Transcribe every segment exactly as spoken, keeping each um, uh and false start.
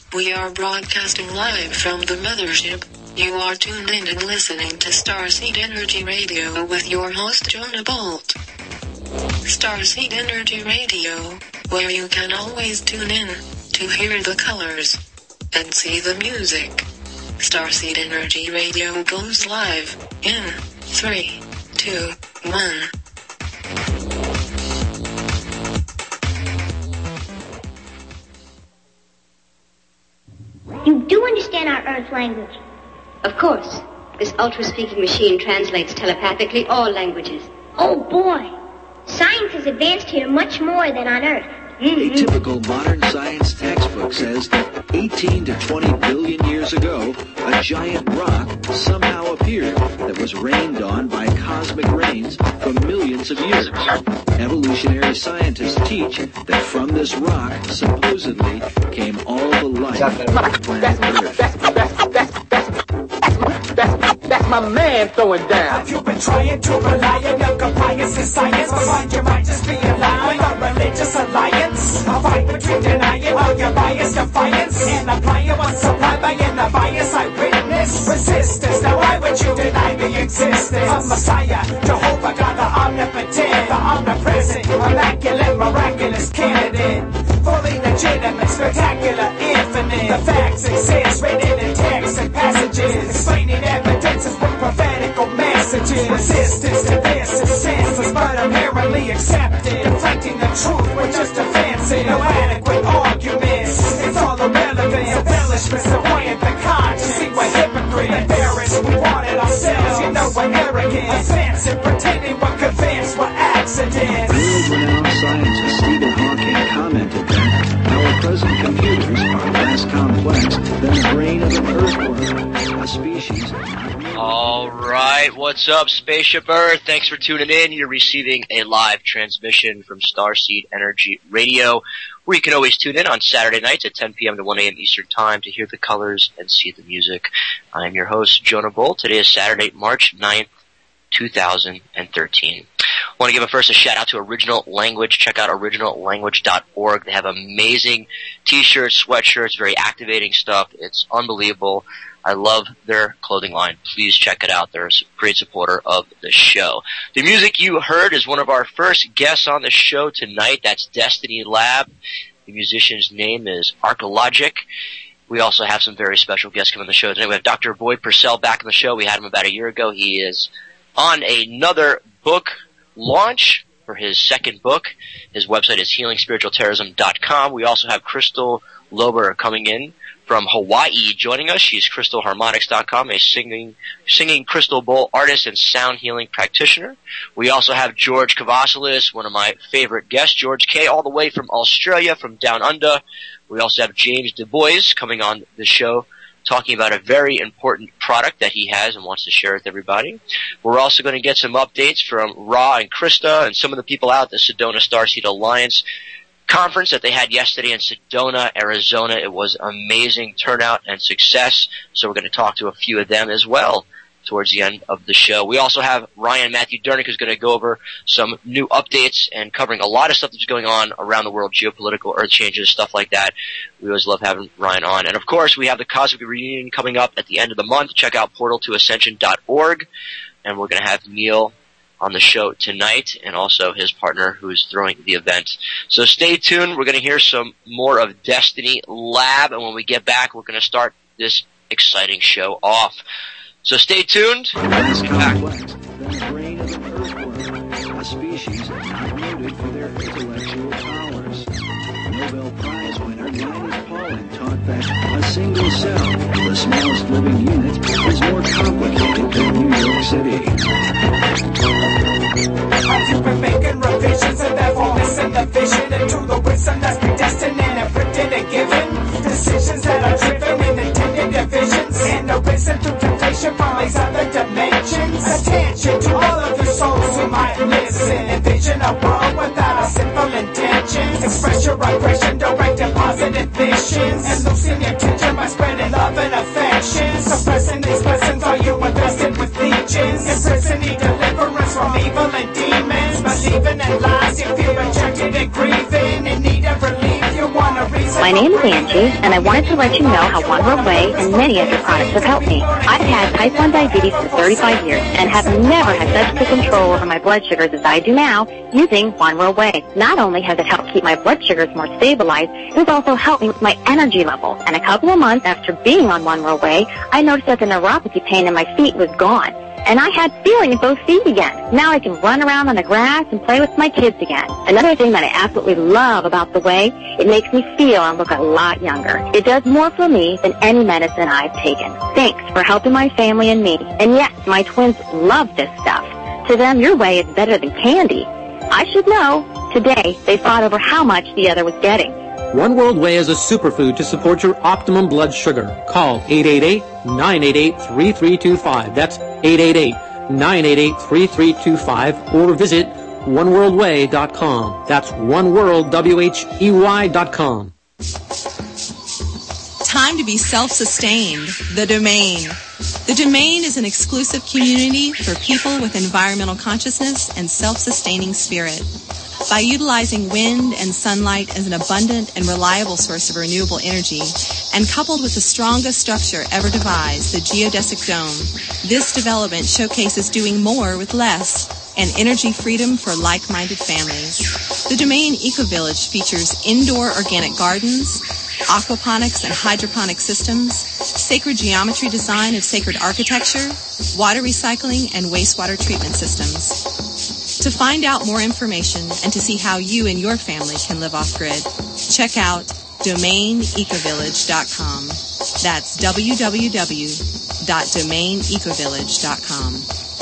We are broadcasting live from the mothership. You are tuned in and listening to Starseed Energy Radio with your host Jonah Bolt. Starseed Energy Radio, where you can always tune in to hear the colors and see the music. Starseed Energy Radio goes live in three, two, one. You do understand our Earth language? Of course. This ultra-speaking machine translates telepathically all languages. Oh, boy. Science has advanced here much more than on Earth. Mm-hmm. A typical modern science textbook says eighteen to twenty billion years ago, a giant rock somehow appeared that was rained on by cosmic rains from millions of years. Evolutionary scientists teach that from this rock supposedly came all the life on planet Earth. That's, that's, that's, that's, that's, that's my man throwing down. Have you been trying to rely on your compliance in science? But find you might just be aligned with a religious alliance. A fight between denying all your bias, defiance, and applying what's supplied by an bias I witness. Resistance, now why would you deny the existence of Messiah? Jehovah God, the omnipotent, the omnipresent, immaculate, miraculous candidate. Fully legitimate, spectacular, infinite. The facts exist, written in texts and passages, explaining evidences with prophetical messages. Resistance to this is senseless, but apparently accepted. Deflecting the truth with just defensive, no adequate arguments. It's all irrelevant, embellishments that weighing the conscience. See, we're hypocrite, embarrassed, we want it ourselves. You know we're arrogant, offensive, pretending we're convinced we're accidents. World-renowned scientist Stephen Hawking commented that our present computers are less complex than the brain of an earthworm, a species. All right, what's up, Spaceship Earth? Thanks for tuning in. You're receiving a live transmission from Starseed Energy Radio, where you can always tune in on Saturday nights at ten p.m. to one a.m. Eastern Time to hear the colors and see the music. I'm your host, Jonah Bolt. Today is Saturday, March ninth, two thousand thirteen. I want to give a first a shout out to Original Language. Check out original language dot org. They have amazing t-shirts, sweatshirts, very activating stuff. It's unbelievable. I love their clothing line. Please check it out. They're a great supporter of the show. The music you heard is one of our first guests on the show tonight. That's Destiny Lab. The musician's name is Archeologic. We also have some very special guests coming on the show tonight. We have Doctor Boyd Purcell back on the show. We had him about a year ago. He is on another book launch for his second book. His website is healing spiritual terrorism dot com. We also have Crystal Lober coming in from Hawaii joining us. She's crystal harmonics dot com, a singing singing crystal bowl artist and sound healing practitioner. We also have George Kavassilis, one of my favorite guests, George K, all the way from Australia, from down under. We also have James Du Bois coming on the show, talking about a very important product that he has and wants to share with everybody. We're also going to get some updates from Ra and Krista and some of the people out at the Sedona Starseed Alliance conference that they had yesterday in Sedona, Arizona. It was amazing turnout and success, so we're going to talk to a few of them as well towards the end of the show. We also have Ryan Matthew Durnick, who's going to go over some new updates and covering a lot of stuff that's going on around the world, geopolitical, earth changes, stuff like that. We always love having Ryan on. And of course, we have the Cosmic Reunion coming up at the end of the month. Check out portal to ascension dot org, and we're going to have Neil on the show tonight, and also his partner who's throwing the event. So stay tuned. We're going to hear some more of Destiny Lab, and when we get back, we're going to start this exciting show off. So stay tuned. Less complex than the brain of an earthworm, a species not noted for their intellectual powers. Nobel Prize winner Linus Pauling taught that a single cell, the smallest living unit, is more complicated than New York City. I've been making revisions and therefore missing the vision into the wisdom that's predestined and printed and given. Decisions that are driven in intended divisions and arisen through temptation from these other dimensions. Attention to all of your souls who might listen. Envision a world without a sinful intentions. Express your aggression, directing positive visions, and losing your tension by spreading love and affection. Suppressing these blessings, are you invested with legions? In prison, need deliverance from evil and demons. Believing in lies, you feel rejected and grieving. In need of relief, you want a reason My name is Angie, and I wanted to let you know how One World Way and many of your products have helped me. I've had type one diabetes for thirty-five years and have never had such good control over my blood sugars as I do now using One World Way. Not only has it helped keep my blood sugars more stabilized, it has also helped me with my energy level. And a couple of months after being on One World Way, I noticed that the neuropathy pain in my feet was gone. And I had feeling in both feet again. Now I can run around on the grass and play with my kids again. Another thing that I absolutely love about the Way, it makes me feel and look a lot younger. It does more for me than any medicine I've taken. Thanks for helping my family and me. And yes, my twins love this stuff. To them, your Way is better than candy. I should know. Today, they fought over how much the other was getting. One World Way is a superfood to support your optimum blood sugar. Call eight eight eight, nine eight eight, three three two five. That's eight eight eight, nine eight eight, three three two five. Or visit one world way dot com. That's one world, W H E Y dot com. Time to be self-sustained. The Domain. The Domain is an exclusive community for people with environmental consciousness and self-sustaining spirit. By utilizing wind and sunlight as an abundant and reliable source of renewable energy, and coupled with the strongest structure ever devised, the geodesic dome, this development showcases doing more with less and energy freedom for like-minded families. The Domain Eco-Village features indoor organic gardens, aquaponics and hydroponic systems, sacred geometry design of sacred architecture, water recycling, and wastewater treatment systems. To find out more information and to see how you and your family can live off-grid, check out domain ecovillage dot com. That's w w w dot domain ecovillage dot com.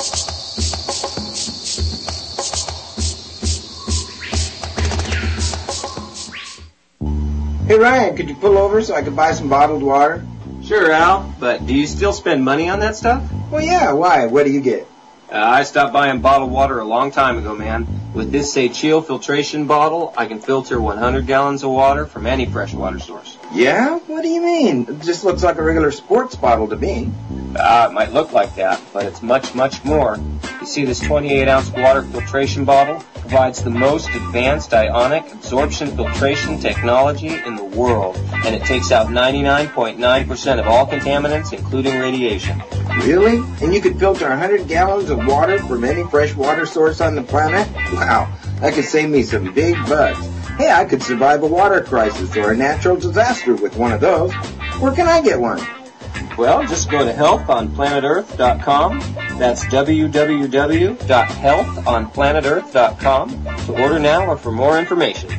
Hey Ryan, could you pull over so I could buy some bottled water? Sure, Al, but do you still spend money on that stuff? Well, yeah, why? What do you get? Uh, I stopped buying bottled water a long time ago, man. With this Seychelles filtration bottle, I can filter one hundred gallons of water from any freshwater source. Yeah? What do you mean? It just looks like a regular sports bottle to me. Uh, it might look like that, but it's much, much more. You see, this twenty-eight ounce water filtration bottle provides the most advanced ionic absorption filtration technology in the world, and it takes out ninety-nine point nine percent of all contaminants, including radiation. Really? And you could filter one hundred gallons of water from any freshwater source on the planet? Wow, that could save me some big bucks. Hey, I could survive a water crisis or a natural disaster with one of those. Where can I get one? Well, just go to health on planet earth dot com. That's w w w dot health on planet earth dot com to order now or for more information.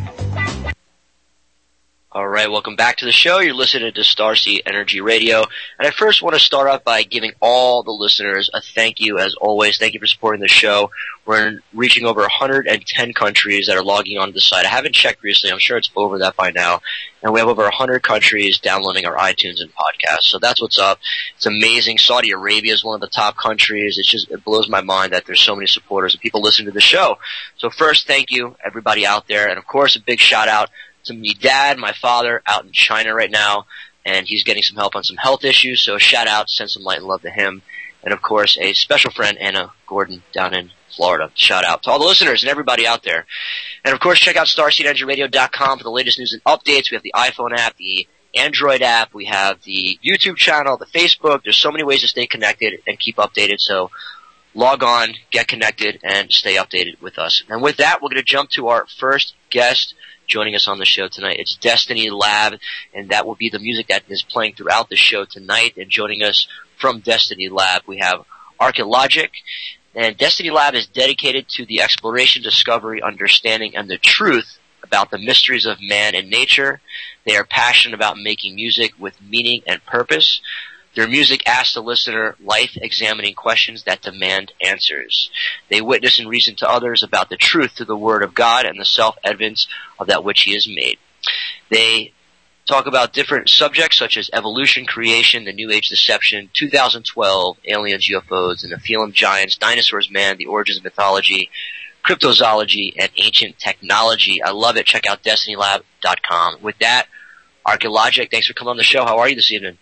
All right, welcome back to the show. You're listening to Starseed Energy Radio. And I first want to start off by giving all the listeners a thank you, as always. Thank you for supporting the show. We're reaching over one hundred ten countries that are logging onto the site. I haven't checked recently. I'm sure it's over that by now. And we have over one hundred countries downloading our iTunes and podcasts. So that's what's up. It's amazing. Saudi Arabia is one of the top countries. It's just, it blows my mind that there's so many supporters and people listening to the show. So first, thank you, everybody out there. And of course, a big shout out to me, Dad, my father, out in China right now, and he's getting some help on some health issues, so shout out, send some light and love to him. And of course, a special friend, Anna Gordon, down in Florida. Shout out to all the listeners and everybody out there. And of course, check out starseed energy radio dot com for the latest news and updates. We have the iPhone app, the Android app, we have the YouTube channel, the Facebook. There's so many ways to stay connected and keep updated, so log on, get connected, and stay updated with us. And with that, we're going to jump to our first guest joining us on the show tonight. It's Destiny Lab, and that will be the music that is playing throughout the show tonight. And joining us from Destiny Lab, we have Archeologic. And Destiny Lab is dedicated to the exploration, discovery, understanding, and the truth about the mysteries of man and nature. They are passionate about making music with meaning and purpose. Their music asks the listener life-examining questions that demand answers. They witness and reason to others about the truth through the Word of God and the self-evidence of that which He has made. They talk about different subjects such as evolution, creation, the New Age deception, two thousand twelve, aliens, U F Os, the Nephilim giants, dinosaurs, man, the origins of mythology, cryptozoology, and ancient technology. I love it. Check out destiny lab dot com. With that, Archeologic, thanks for coming on the show. How are you this evening?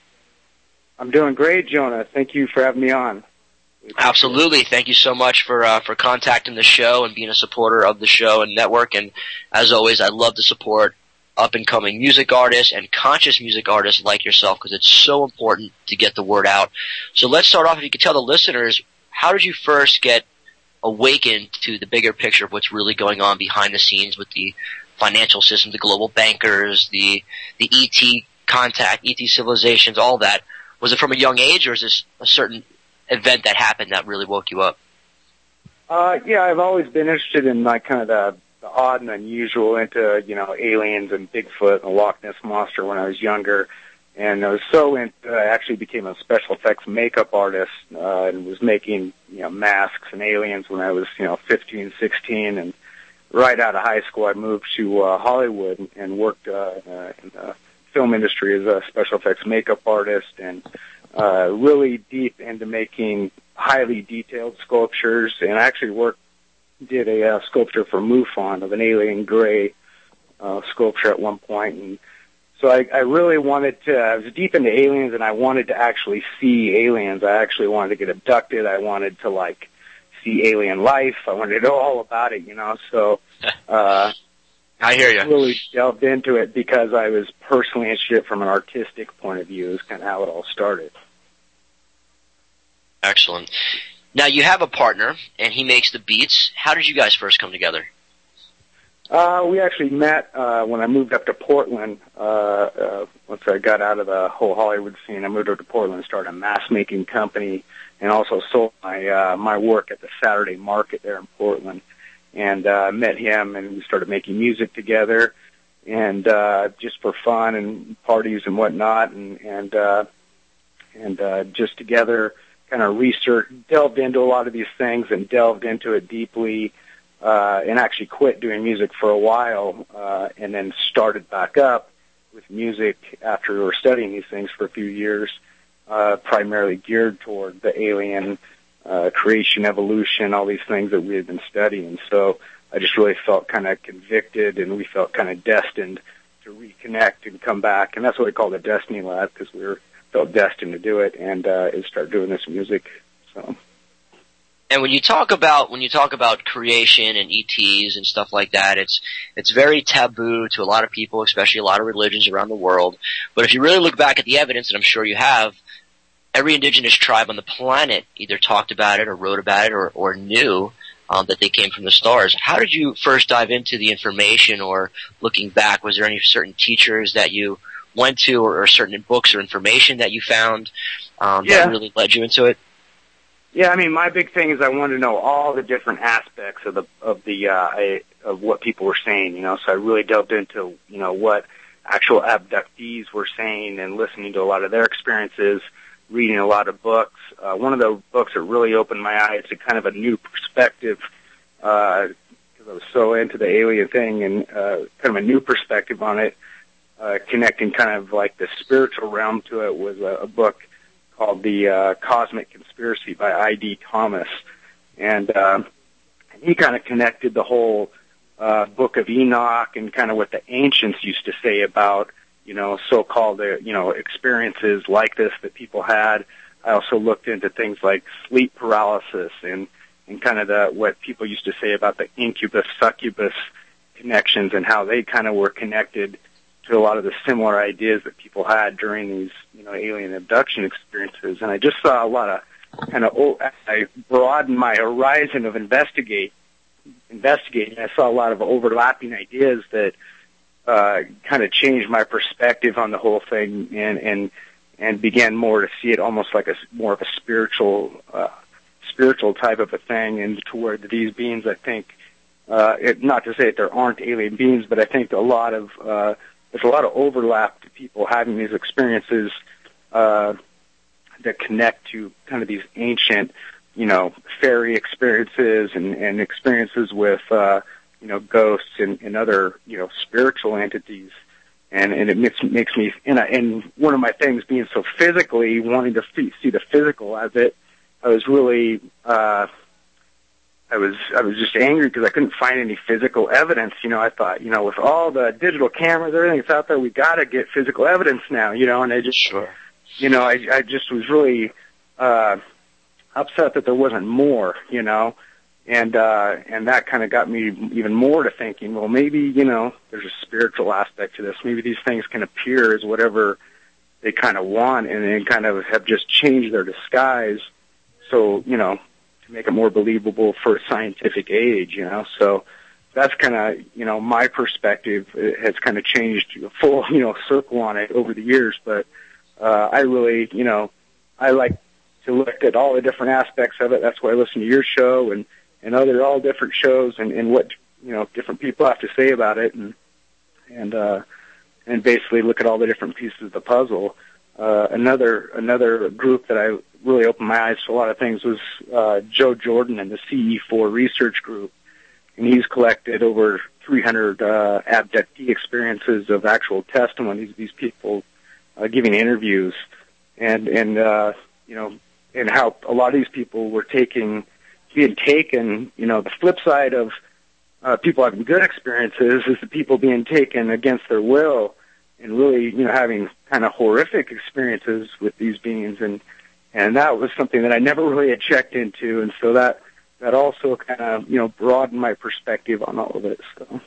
I'm doing great, Jonah. Thank you for having me on. Absolutely. Thank you so much for uh, for contacting the show and being a supporter of the show and network. And as always, I love to support up-and-coming music artists and conscious music artists like yourself, because it's so important to get the word out. So let's start off, if you could tell the listeners, how did you first get awakened to the bigger picture of what's really going on behind the scenes with the financial system, the global bankers, the the E T contact, E T civilizations, all that? Was it from a young age, or is this a certain event that happened that really woke you up? Uh, yeah, I've always been interested in like kind of the, the odd and unusual, into, you know, aliens and Bigfoot and the Loch Ness Monster when I was younger. And I was so into, I actually became a special effects makeup artist, uh, and was making, you know, masks and aliens when I was, you know, fifteen, sixteen. And right out of high school, I moved to, uh, Hollywood and, and worked, uh, uh, in the film industry as a special effects makeup artist, and, uh, really deep into making highly detailed sculptures. And I actually worked, did a uh, sculpture for MUFON of an alien gray uh, sculpture at one point. And so I, I really wanted to, I was deep into aliens, and I wanted to actually see aliens. I actually wanted to get abducted. I wanted to, like, see alien life. I wanted to know all about it, you know. So uh, I hear you. I really delved into it because I was personally interested from an artistic point of view. Is kind of how it all started. Excellent. Now, you have a partner, and he makes the beats. How did you guys first come together? Uh, we actually met uh, when I moved up to Portland. Uh, uh, once I got out of the whole Hollywood scene, I moved up to Portland and started a mask-making company, and also sold my uh, my work at the Saturday Market there in Portland. And uh, met him, and we started making music together, and uh, just for fun and parties and whatnot, and and uh, and uh, just together. Kind of research, delved into a lot of these things and delved into it deeply, uh, and actually quit doing music for a while, uh, and then started back up with music after we were studying these things for a few years, uh, primarily geared toward the alien, uh, creation, evolution, all these things that we had been studying. So I just really felt kind of convicted, and we felt kind of destined to reconnect and come back. And that's what we call the Destiny Lab, because we were felt destined to do it, and uh, and start doing this music. So, and when you talk about when you talk about creation and E Ts and stuff like that, it's it's very taboo to a lot of people, especially a lot of religions around the world. But if you really look back at the evidence, and I'm sure you have, every indigenous tribe on the planet either talked about it or wrote about it or, or knew um, that they came from the stars. How did you first dive into the information, or looking back, was there any certain teachers that you went to, or, or certain books or information that you found um, yeah. that really led you into it? Yeah, I mean, my big thing is I wanted to know all the different aspects of the of the uh, I, of what people were saying. You know, so I really delved into you know what actual abductees were saying, and listening to a lot of their experiences, reading a lot of books. Uh, one of the books that really opened my eyes to kind of a new perspective, because uh, I was so into the alien thing, and uh, kind of a new perspective on it. Uh, connecting kind of like the spiritual realm to it, was a, a book called The uh, Cosmic Conspiracy by I D Thomas. And uh, he kind of connected the whole uh, Book of Enoch and kind of what the ancients used to say about, you know, so-called, uh, you know, experiences like this that people had. I also looked into things like sleep paralysis and, and kind of the what people used to say about the incubus-succubus connections, and how they kind of were connected to a lot of the similar ideas that people had during these, you know, alien abduction experiences. And I just saw a lot of kind of, oh, I broadened my horizon of investigate, investigating. I saw a lot of overlapping ideas that uh, kind of changed my perspective on the whole thing, and, and, and began more to see it almost like a, more of a spiritual, uh, spiritual type of a thing, and toward these beings, I think, uh, it, not to say that there aren't alien beings, but I think a lot of, uh, there's a lot of overlap to people having these experiences uh, that connect to kind of these ancient, you know, fairy experiences and, and experiences with, uh, you know, ghosts and, and other, you know, spiritual entities. And, and it makes, makes me, and, I, and one of my things being so physically, wanting to see the physical as it, I was really, uh, I was I was just angry because I couldn't find any physical evidence. You know, I thought, you know, with all the digital cameras, everything that's out there, we got to get physical evidence now. You know, and I just, sure. you know, I I just was really uh, upset that there wasn't more. You know, And, uh, and that kind of got me even more to thinking, well, maybe, you know, there's a spiritual aspect to this. Maybe these things can appear as whatever they kind of want, and then kind of have just changed their disguise. So, you know, to make it more believable for a scientific age, you know. So that's kind of, you know, my perspective. It has kind of changed a full, you know, circle on it over the years. But, uh, I really, you know, I like to look at all the different aspects of it. That's why I listen to your show and, and other all different shows and, and what, you know, different people have to say about it, and and uh, and basically look at all the different pieces of the puzzle. Uh, another another group that I really opened my eyes to a lot of things was uh, Joe Jordan and the C E four Research Group, and he's collected over three hundred uh, abductee experiences of actual testimonies. These people uh, giving interviews, and and uh, you know, and how a lot of these people were taking. being taken, you know, the flip side of uh, people having good experiences is the people being taken against their will and really, you know, having kind of horrific experiences with these beings. And, and that was something that I never really had checked into. And so that, that also kind of, you know, broadened my perspective on all of it. So.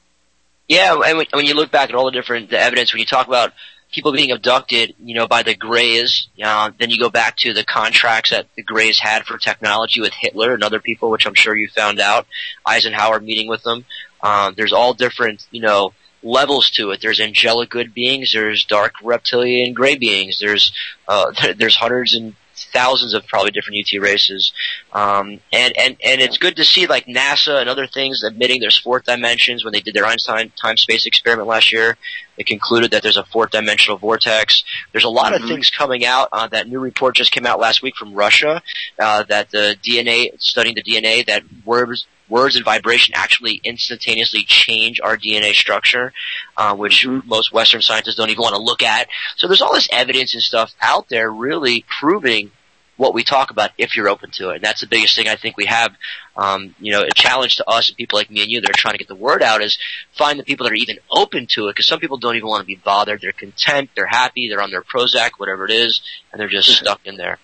Yeah, and when you look back at all the different the evidence, when you talk about people being abducted, you know, by the Greys, uh, then you go back to the contracts that the Greys had for technology with Hitler and other people, which I'm sure you found out, Eisenhower meeting with them. Um, there's all different, you know, levels to it. There's angelic good beings, there's dark reptilian gray beings, there's, uh, there's hundreds and thousands of probably different U T races. Um, and, and, and it's good to see like NASA and other things admitting there's fourth dimensions. When they did their Einstein time-space experiment last year, they concluded that there's a fourth dimensional vortex. There's a lot mm-hmm. of things coming out. Uh, that new report just came out last week from Russia, uh, that the D N A, studying the D N A, that words, words and vibration actually instantaneously change our D N A structure, uh, which mm-hmm. most Western scientists don't even want to look at. So there's all this evidence and stuff out there really proving what we talk about if you're open to it. And that's the biggest thing I think we have, um, you know, a challenge to us and people like me and you that are trying to get the word out is find the people that are even open to it, because some people don't even want to be bothered. They're content, they're happy, they're on their Prozac, whatever it is, and they're just stuck in there.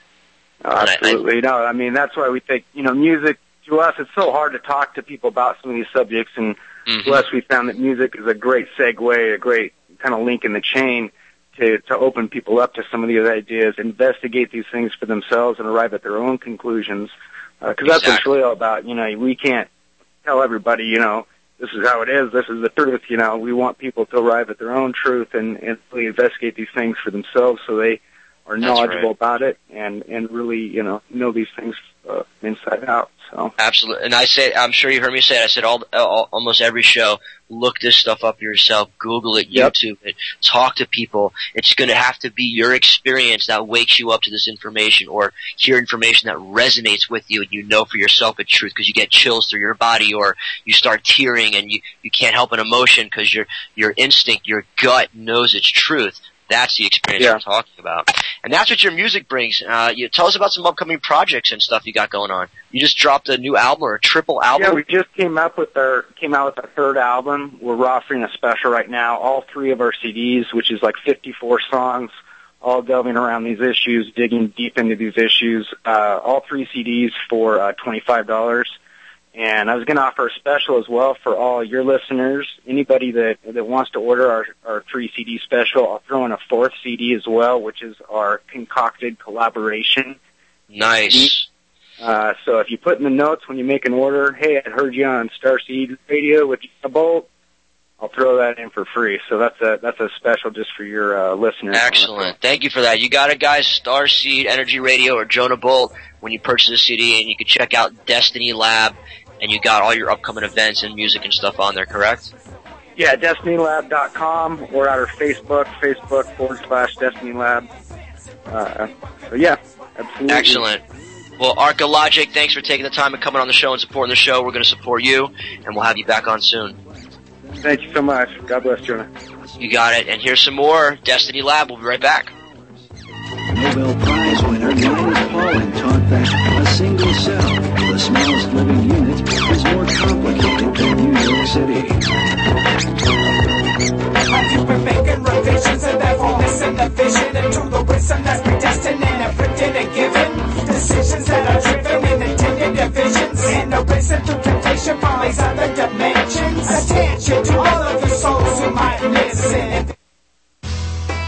Uh, absolutely. I, I, no, I mean, that's why we think, you know, music, to us, it's so hard to talk to people about some of these subjects, and mm-hmm. to us, we found that music is a great segue, a great kind of link in the chain to, to open people up to some of these ideas, investigate these things for themselves, and arrive at their own conclusions. Because uh, exactly. that's what it's really all about. You know, we can't tell everybody, you know, this is how it is, this is the truth. You know, we want people to arrive at their own truth and, and really investigate these things for themselves so they are knowledgeable right. about it and, and really, you know, know these things uh, inside out. So. Absolutely. And I say, I'm sure you heard me say it, I said all, all, almost every show, look this stuff up yourself, Google it, yep. YouTube it, talk to people. It's going to have to be your experience that wakes you up to this information, or hear information that resonates with you and you know for yourself it's truth because you get chills through your body, or you start tearing and you, you can't help an emotion because your, your instinct, your gut knows it's truth. That's the experience yeah. I'm talking about. And that's what your music brings. Uh, you tell us about some upcoming projects and stuff you got going on. You just dropped a new album or a triple album? Yeah, we just came up with our, came out with our third album. We're offering a special right now. All three of our C Ds, which is like fifty-four songs, all delving around these issues, digging deep into these issues. Uh, all three C Ds for uh, twenty-five dollars. And I was going to offer a special as well for all your listeners. Anybody that, that wants to order our, our three C D special, I'll throw in a fourth C D as well, which is our concocted collaboration. Nice. Uh, so if you put in the notes when you make an order, hey, I heard you on Starseed Radio with Jonah Bolt, I'll throw that in for free. So that's a, that's a special just for your, uh, listeners. Excellent. Thank you for that. You got it, guys. Starseed Energy Radio or Jonah Bolt when you purchase a C D, and you can check out Destiny Lab. And you got all your upcoming events and music and stuff on there, correct? Yeah, destiny lab dot com or our Facebook, Facebook forward slash Destiny Lab. Uh, so yeah, absolutely. Excellent. Well, Archeologic, thanks for taking the time and coming on the show and supporting the show. We're going to support you, and we'll have you back on soon. Thank you so much. God bless, Jonah. You got it. And here's some more Destiny Lab. We'll be right back. Nobel Prize winner Linus Pauling taught that a single cell, the smallest living unit, is more complicated than New York City. You've been making revisions and therefore missing the vision into the wisdom that's predestined and printed and given. Decisions that are driven in intended divisions. And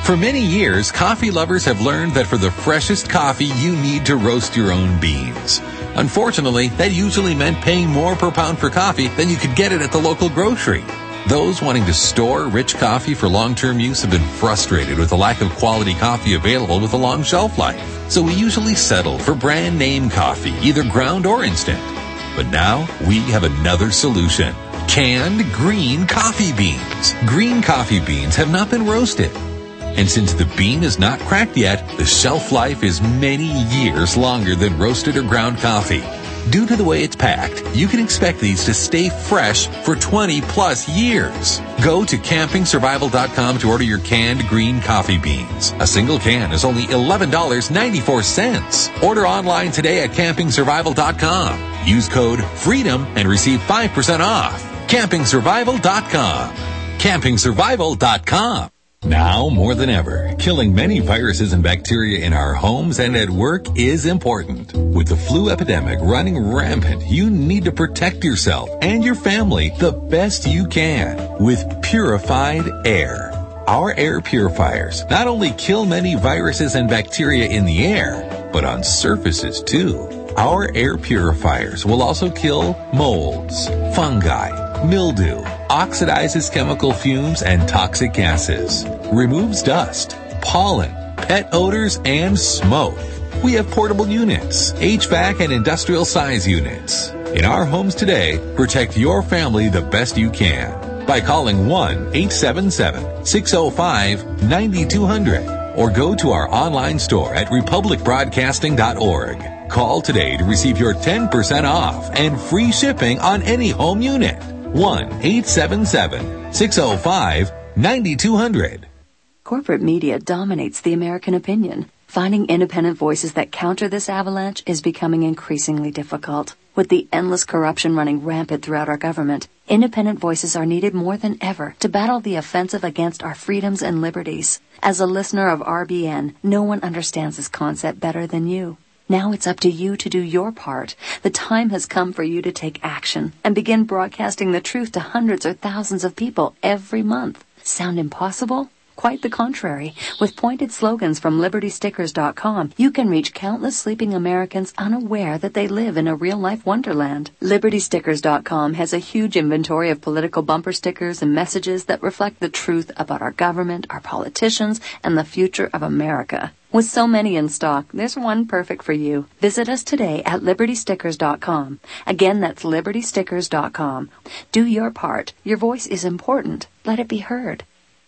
For many years, coffee lovers have learned that for the freshest coffee, you need to roast your own beans. Unfortunately, that usually meant paying more per pound for coffee than you could get it at the local grocery. Those wanting to store rich coffee for long-term use have been frustrated with the lack of quality coffee available with a long shelf life. So we usually settle for brand name coffee, either ground or instant. But now we have another solution. Canned green coffee beans. Green coffee beans have not been roasted. And since the bean is not cracked yet, the shelf life is many years longer than roasted or ground coffee. Due to the way it's packed, you can expect these to stay fresh for twenty plus years. Go to camping survival dot com to order your canned green coffee beans. A single can is only eleven dollars and ninety-four cents. Order online today at camping survival dot com. Use code FREEDOM and receive five percent off. camping survival dot com. camping survival dot com. Now more than ever, killing many viruses and bacteria in our homes and at work is important. With the flu epidemic running rampant, you need to protect yourself and your family the best you can with purified air. Our air purifiers not only kill many viruses and bacteria in the air, but on surfaces too. Our air purifiers will also kill molds, fungi, mildew, oxidizes chemical fumes and toxic gases, removes dust, pollen, pet odors, and smoke. We have portable units, H V A C and industrial size units. In our homes today, protect your family the best you can by calling one eight seven seven, six oh five, nine two hundred or go to our online store at republic broadcasting dot org. Call today to receive your ten percent off and free shipping on any home unit. one eight seven seven, six oh five, nine two hundred. Corporate media dominates the American opinion. Finding independent voices that counter this avalanche is becoming increasingly difficult. With the endless corruption running rampant throughout our government, independent voices are needed more than ever to battle the offensive against our freedoms and liberties. As a listener of R B N, no one understands this concept better than you. Now it's up to you to do your part. The time has come for you to take action and begin broadcasting the truth to hundreds or thousands of people every month. Sound impossible? Quite the contrary. With pointed slogans from liberty stickers dot com, you can reach countless sleeping Americans unaware that they live in a real-life wonderland. liberty stickers dot com has a huge inventory of political bumper stickers and messages that reflect the truth about our government, our politicians, and the future of America. With so many in stock, there's one perfect for you. Visit us today at liberty stickers dot com. Again, that's liberty stickers dot com. Do your part. Your voice is important. Let it be heard.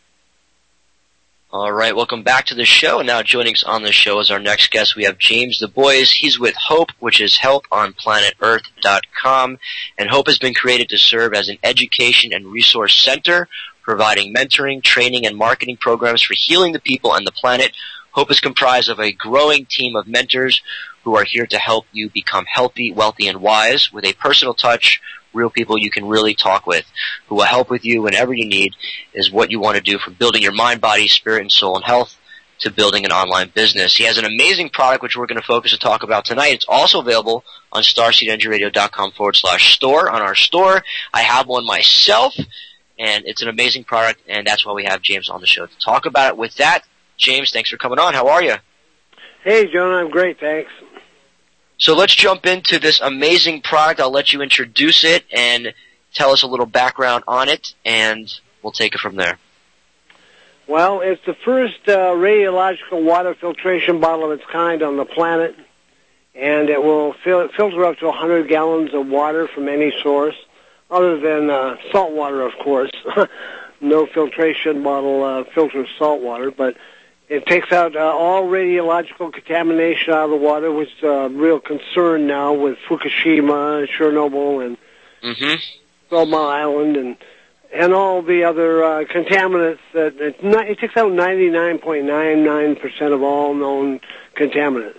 All right, welcome back to the show. And now joining us on the show is our next guest. We have James Du Bois. He's with HOPE, which is help on planet earth dot com. And HOPE has been created to serve as an education and resource center, providing mentoring, training, and marketing programs for healing the people and the planet. HOPE is comprised of a growing team of mentors who are here to help you become healthy, wealthy, and wise with a personal touch. Real people you can really talk with, who will help with you whenever you need, is what you want to do, from building your mind, body, spirit, and soul and health to building an online business. He has an amazing product which we're going to focus and talk about tonight. It's also available on starseed energy radio dot com forward slash store on our store. I have one myself, and it's an amazing product, and that's why we have James on the show to talk about it. With that, James, thanks for coming on. How are you? Hey, Jonah, I'm great, thanks. So let's jump into this amazing product. I'll let you introduce it and tell us a little background on it, and we'll take it from there. Well, it's the first uh, radiological water filtration bottle of its kind on the planet, and it will fil- filter up to one hundred gallons of water from any source, other than uh, salt water, of course. No filtration bottle uh, filters salt water, but it takes out uh, all radiological contamination out of the water, which is a real concern now with Fukushima, Chernobyl, and mm-hmm. Roma Island, and and all the other uh, contaminants. That it, it takes out ninety-nine point nine nine percent of all known contaminants.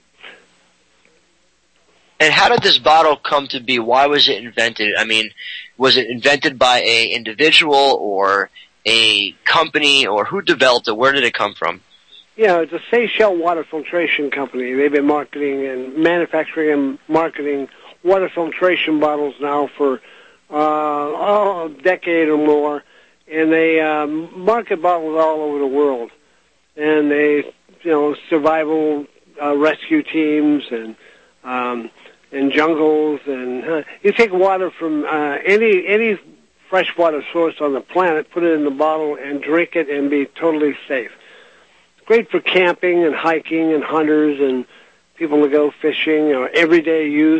And how did this bottle come to be? Why was it invented? I mean, was it invented by a individual or a company, or who developed it? Where did it come from? Yeah, it's a Seychelles water filtration company. They've been marketing and manufacturing and marketing water filtration bottles now for uh, oh, a decade or more, and they um, market bottles all over the world. and they, you know, survival uh, rescue teams and um, and jungles, and uh, you take water from uh, any any freshwater source on the planet, put it in the bottle, and drink it, and be totally safe. It's great for camping and hiking and hunters and people to go fishing or everyday use.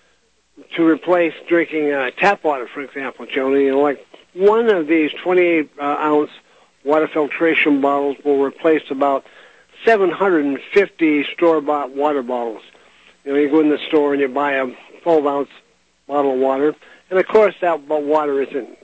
To replace drinking uh, tap water, for example, Joni, you know, like one of these twenty-eight uh, ounce water filtration bottles will replace about seven hundred fifty store-bought water bottles. You know, you go in the store and you buy a twelve ounce bottle of water, and of course that water isn't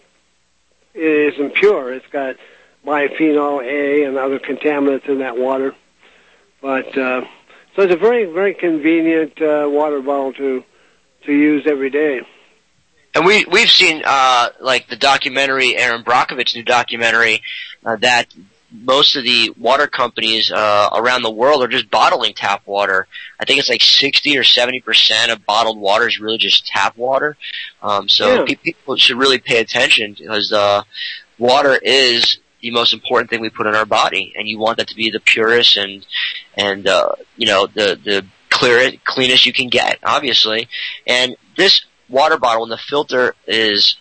it isn't pure. It's got bisphenol A and other contaminants in that water. But uh, so it's a very, very convenient uh, water bottle to to use every day. And we, we've seen, uh, like the documentary, Aaron Brockovich new documentary, uh, that most of the water companies, uh, around the world are just bottling tap water. I think it's like sixty or seventy percent of bottled water is really just tap water. Um, so Yeah. people should really pay attention because, uh, water is the most important thing we put in our body, and you want that to be the purest and, and, uh, you know, the, the, clear cleanest you can get, obviously. And this water bottle, when the filter is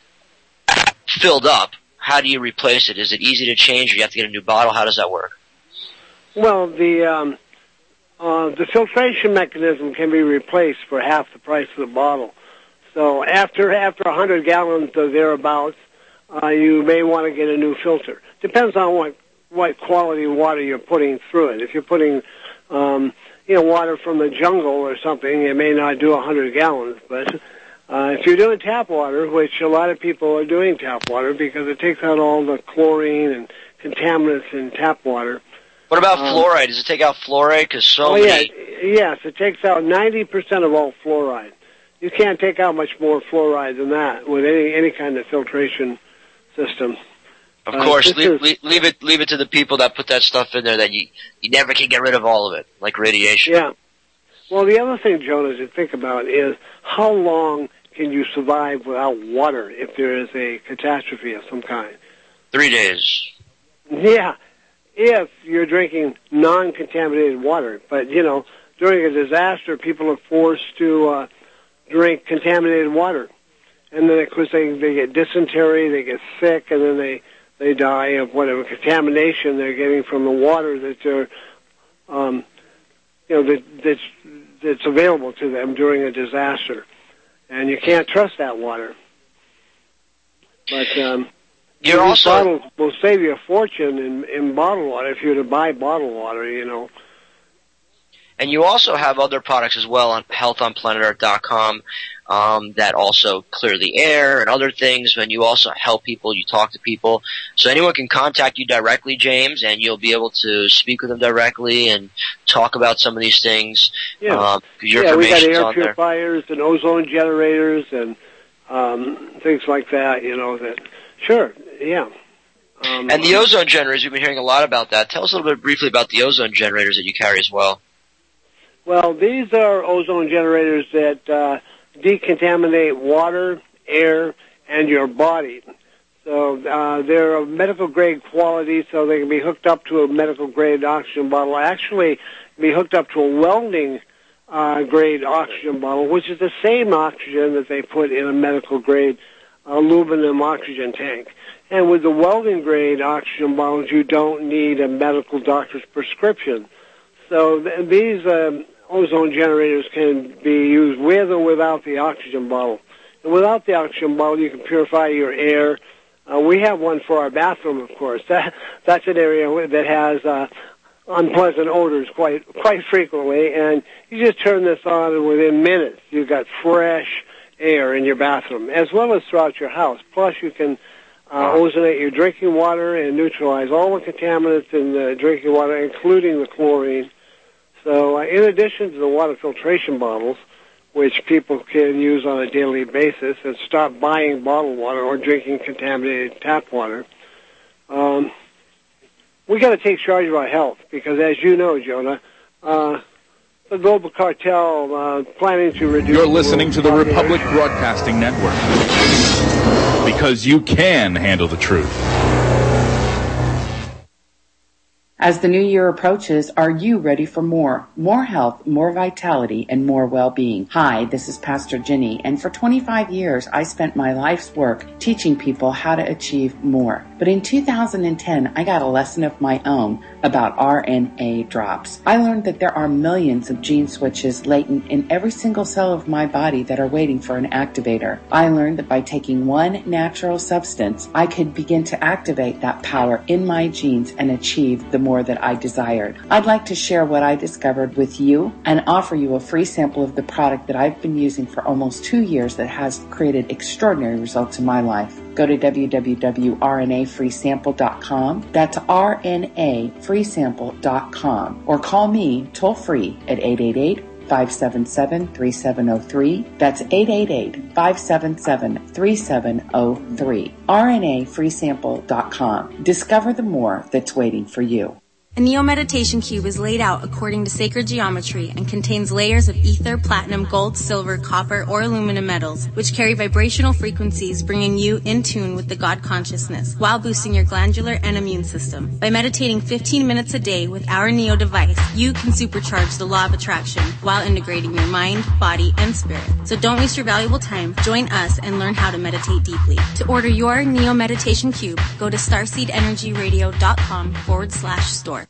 filled up, how do you replace it? Is it easy to change, or you have to get a new bottle? How does that work? Well, the um, uh, the filtration mechanism can be replaced for half the price of the bottle. So after after one hundred gallons or thereabouts, uh, you may want to get a new filter. Depends on what what quality water you're putting through it. If you're putting um, you know, water from the jungle or something, it may not do one hundred gallons. But uh, if you're doing tap water, which a lot of people are doing tap water because it takes out all the chlorine and contaminants in tap water. What about um, fluoride? Does it take out fluoride? Because so oh, many... yeah, yes, it takes out ninety percent of all fluoride. You can't take out much more fluoride than that with any any kind of filtration system. Of Uh, course, this leave, is- leave, leave it leave it to the people that put that stuff in there that you, you never can get rid of all of it, like radiation. Yeah. Well, the other thing, Jonas, to think about is how long can you survive without water if there is a catastrophe of some kind? Three days. Yeah, if you're drinking non-contaminated water. But, you know, during a disaster, people are forced to uh, drink contaminated water. And then, of course, they, they get dysentery, they get sick, and then they, they die of whatever contamination they're getting from the water that they're, um, you know, that, that's, that's available to them during a disaster. And you can't trust that water. But um, You're these also... bottles will save you a fortune in, in bottled water if you were to buy bottled water, you know. And you also have other products as well on health on planet earth dot com um, that also clear the air and other things. And you also help people, you talk to people. So anyone can contact you directly, James, and you'll be able to speak with them directly and talk about some of these things. Yeah, um, 'cause your yeah, we got information's air on there. purifiers and ozone generators and um, things like that, you know. That Sure, yeah. Um, And the ozone generators, we've been hearing a lot about that. Tell us a little bit briefly about the ozone generators that you carry as well. Well, these are ozone generators that uh, decontaminate water, air, and your body. So uh, they're of medical grade quality, so they can be hooked up to a medical grade oxygen bottle. Actually, be hooked up to a welding uh, grade oxygen bottle, which is the same oxygen that they put in a medical grade aluminum oxygen tank. And with the welding grade oxygen bottles, you don't need a medical doctor's prescription. So th- these um, ozone generators can be used with or without the oxygen bottle. And without the oxygen bottle, you can purify your air. Uh, we have one for our bathroom, of course. That, that's an area that has uh, unpleasant odors quite quite frequently, and you just turn this on, and within minutes, you've got fresh air in your bathroom, as well as throughout your house. Plus, you can uh, ozonate your drinking water and neutralize all the contaminants in the drinking water, including the chlorine. So uh, in addition to the water filtration bottles, which people can use on a daily basis and stop buying bottled water or drinking contaminated tap water, um, we got to take charge of our health because, as you know, Jonah, uh, the global cartel uh, planning to reduce... You're listening to the Republic Broadcasting Network because you can handle the truth. As the new year approaches, are you ready for more? More health, more vitality, and more well-being. Hi, this is Pastor Jenny, and for twenty-five years, I spent my life's work teaching people how to achieve more. But in two thousand ten, I got a lesson of my own about R N A drops. I learned that there are millions of gene switches latent in every single cell of my body that are waiting for an activator. I learned that by taking one natural substance, I could begin to activate that power in my genes and achieve the more that I desired. I'd like to share what I discovered with you and offer you a free sample of the product that I've been using for almost two years that has created extraordinary results in my life. Go to w w w dot r n a free sample dot com. That's R N A free sample dot com. Or call me toll free at eight eight eight, five seven seven, three seven zero three. That's eight eight eight, five seven seven, three seven zero three. R N A free sample dot com. Discover the more that's waiting for you. A Neo Meditation Cube is laid out according to sacred geometry and contains layers of ether, platinum, gold, silver, copper, or aluminum metals, which carry vibrational frequencies bringing you in tune with the God consciousness while boosting your glandular and immune system. By meditating fifteen minutes a day with our Neo device, you can supercharge the law of attraction while integrating your mind, body, and spirit. So don't waste your valuable time. Join us and learn how to meditate deeply. To order your Neo Meditation Cube, go to starseedenergyradio.com forward slash store.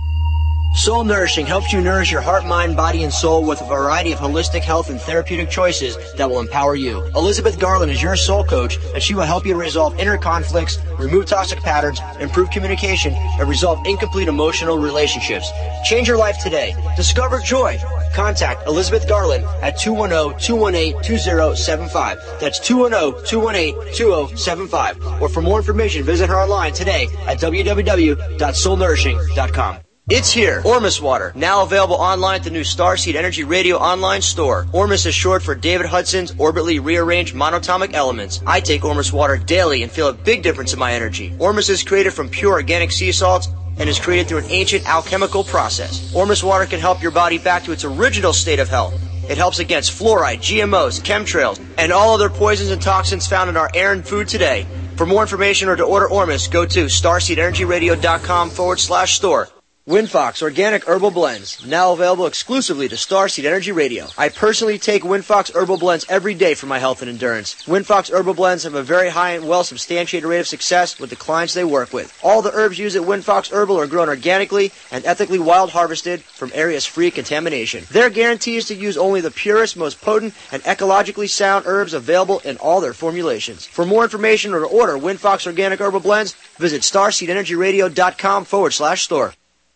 Soul Nourishing helps you nourish your heart, mind, body, and soul with a variety of holistic health and therapeutic choices that will empower you. Elizabeth Garland is your soul coach, and she will help you resolve inner conflicts, remove toxic patterns, improve communication, and resolve incomplete emotional relationships. Change your life today. Discover joy. Contact Elizabeth Garland at two one zero, two one eight, two zero seven five. That's two one zero, two one eight, two zero seven five. Or for more information, visit her online today at w w w dot soul nourishing dot com. It's here. Ormus Water, now available online at the new Starseed Energy Radio online store. Ormus is short for David Hudson's orbitally rearranged monatomic elements. I take Ormus Water daily and feel a big difference in my energy. Ormus is created from pure organic sea salts and is created through an ancient alchemical process. Ormus Water can help your body back to its original state of health. It helps against fluoride, G M Os, chemtrails, and all other poisons and toxins found in our air and food today. For more information or to order Ormus, go to starseedenergyradio.com forward slash store. WinFox Organic Herbal Blends, now available exclusively to Starseed Energy Radio. I personally take WinFox Herbal Blends every day for my health and endurance. WinFox Herbal Blends have a very high and well-substantiated rate of success with the clients they work with. All the herbs used at WinFox Herbal are grown organically and ethically wild harvested from areas free of contamination. Their guarantee is to use only the purest, most potent, and ecologically sound herbs available in all their formulations. For more information or to order WinFox Organic Herbal Blends, visit starseedenergyradio.com forward slash store.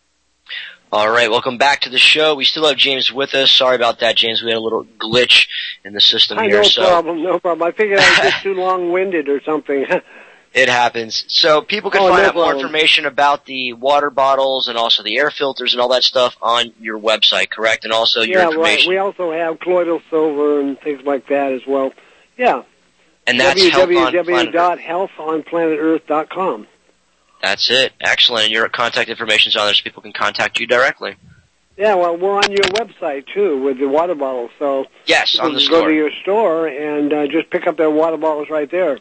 All right, welcome back to the show. We still have James with us. Sorry about that, James. We had a little glitch in the system Hi, here. No so. problem, no problem. I figured I was just too long-winded or something. It happens. So people can oh, find no out more problem. information about the water bottles and also the air filters and all that stuff on your website, correct? And also your yeah, information. right. We also have colloidal silver and things like that as well. Yeah. And that's w w w dot health on planet earth dot com. That's it. Excellent. And your contact information is on there so people can contact you directly. Yeah, well, we're on your website, too, with the water bottles. So yes, on the go store. Go to your store and uh, just pick up their water bottles right there.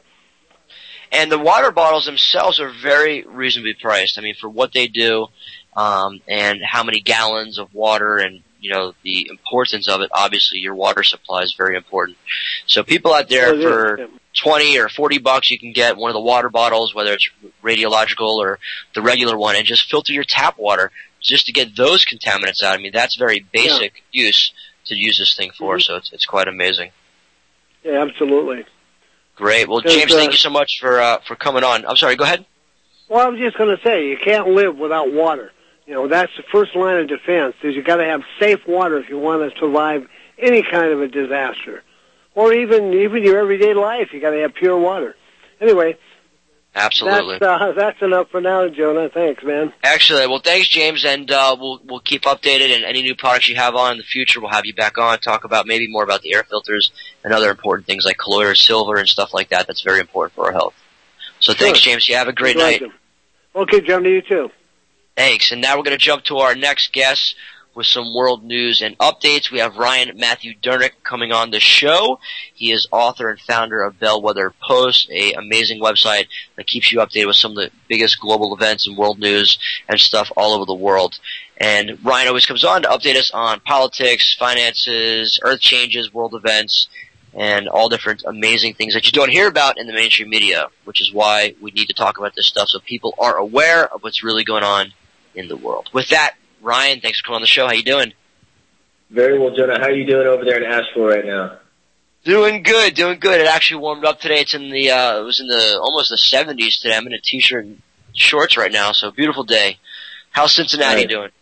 And the water bottles themselves are very reasonably priced. I mean, for what they do um, and how many gallons of water and, you know, the importance of it, obviously your water supply is very important. So people out there Oh, for yeah. twenty or forty bucks, you can get one of the water bottles, whether it's radiological or the regular one, and just filter your tap water just to get those contaminants out. I mean, that's very basic yeah. use to use this thing for, mm-hmm. so it's it's quite amazing. Yeah, absolutely. Great. Well, There's, James, uh, thank you so much for uh, for coming on. I'm sorry, go ahead. Well, I was just going to say, you can't live without water. You know, that's the first line of defense, is you got to have safe water if you want to survive any kind of a disaster. Or even even your everyday life, you got to have pure water. Anyway, absolutely. That's, uh, that's enough for now, Jonah. Thanks, man. Excellent. Well, thanks, James, and uh, we'll we'll keep updated. And any new products you have on in the future, we'll have you back on talk about maybe more about the air filters and other important things like colloidal silver and stuff like that. That's very important for our health. So sure. Thanks, James. You have a great night. Okay, Jonah, you too. Thanks. And now we're going to jump to our next guest. with some world news and updates. We have Ryan Matthew Dernick coming on the show. He is author and founder of Bellwether Post, a amazing website that keeps you updated with some of the biggest global events and world news and stuff all over the world. And Ryan always comes on to update us on politics, finances, earth changes, world events, and all different amazing things that you don't hear about in the mainstream media, which is why we need to talk about this stuff so people are aware of what's really going on in the world. With that, Ryan, thanks for coming on the show. How you doing? Very well, Jonah. How are you doing over there in Asheville right now? Doing good, doing good. It actually warmed up today. It's in the, uh, it was in the, almost the seventies today. I'm in a t-shirt and shorts right now, so beautiful day. How's Cincinnati Right. doing?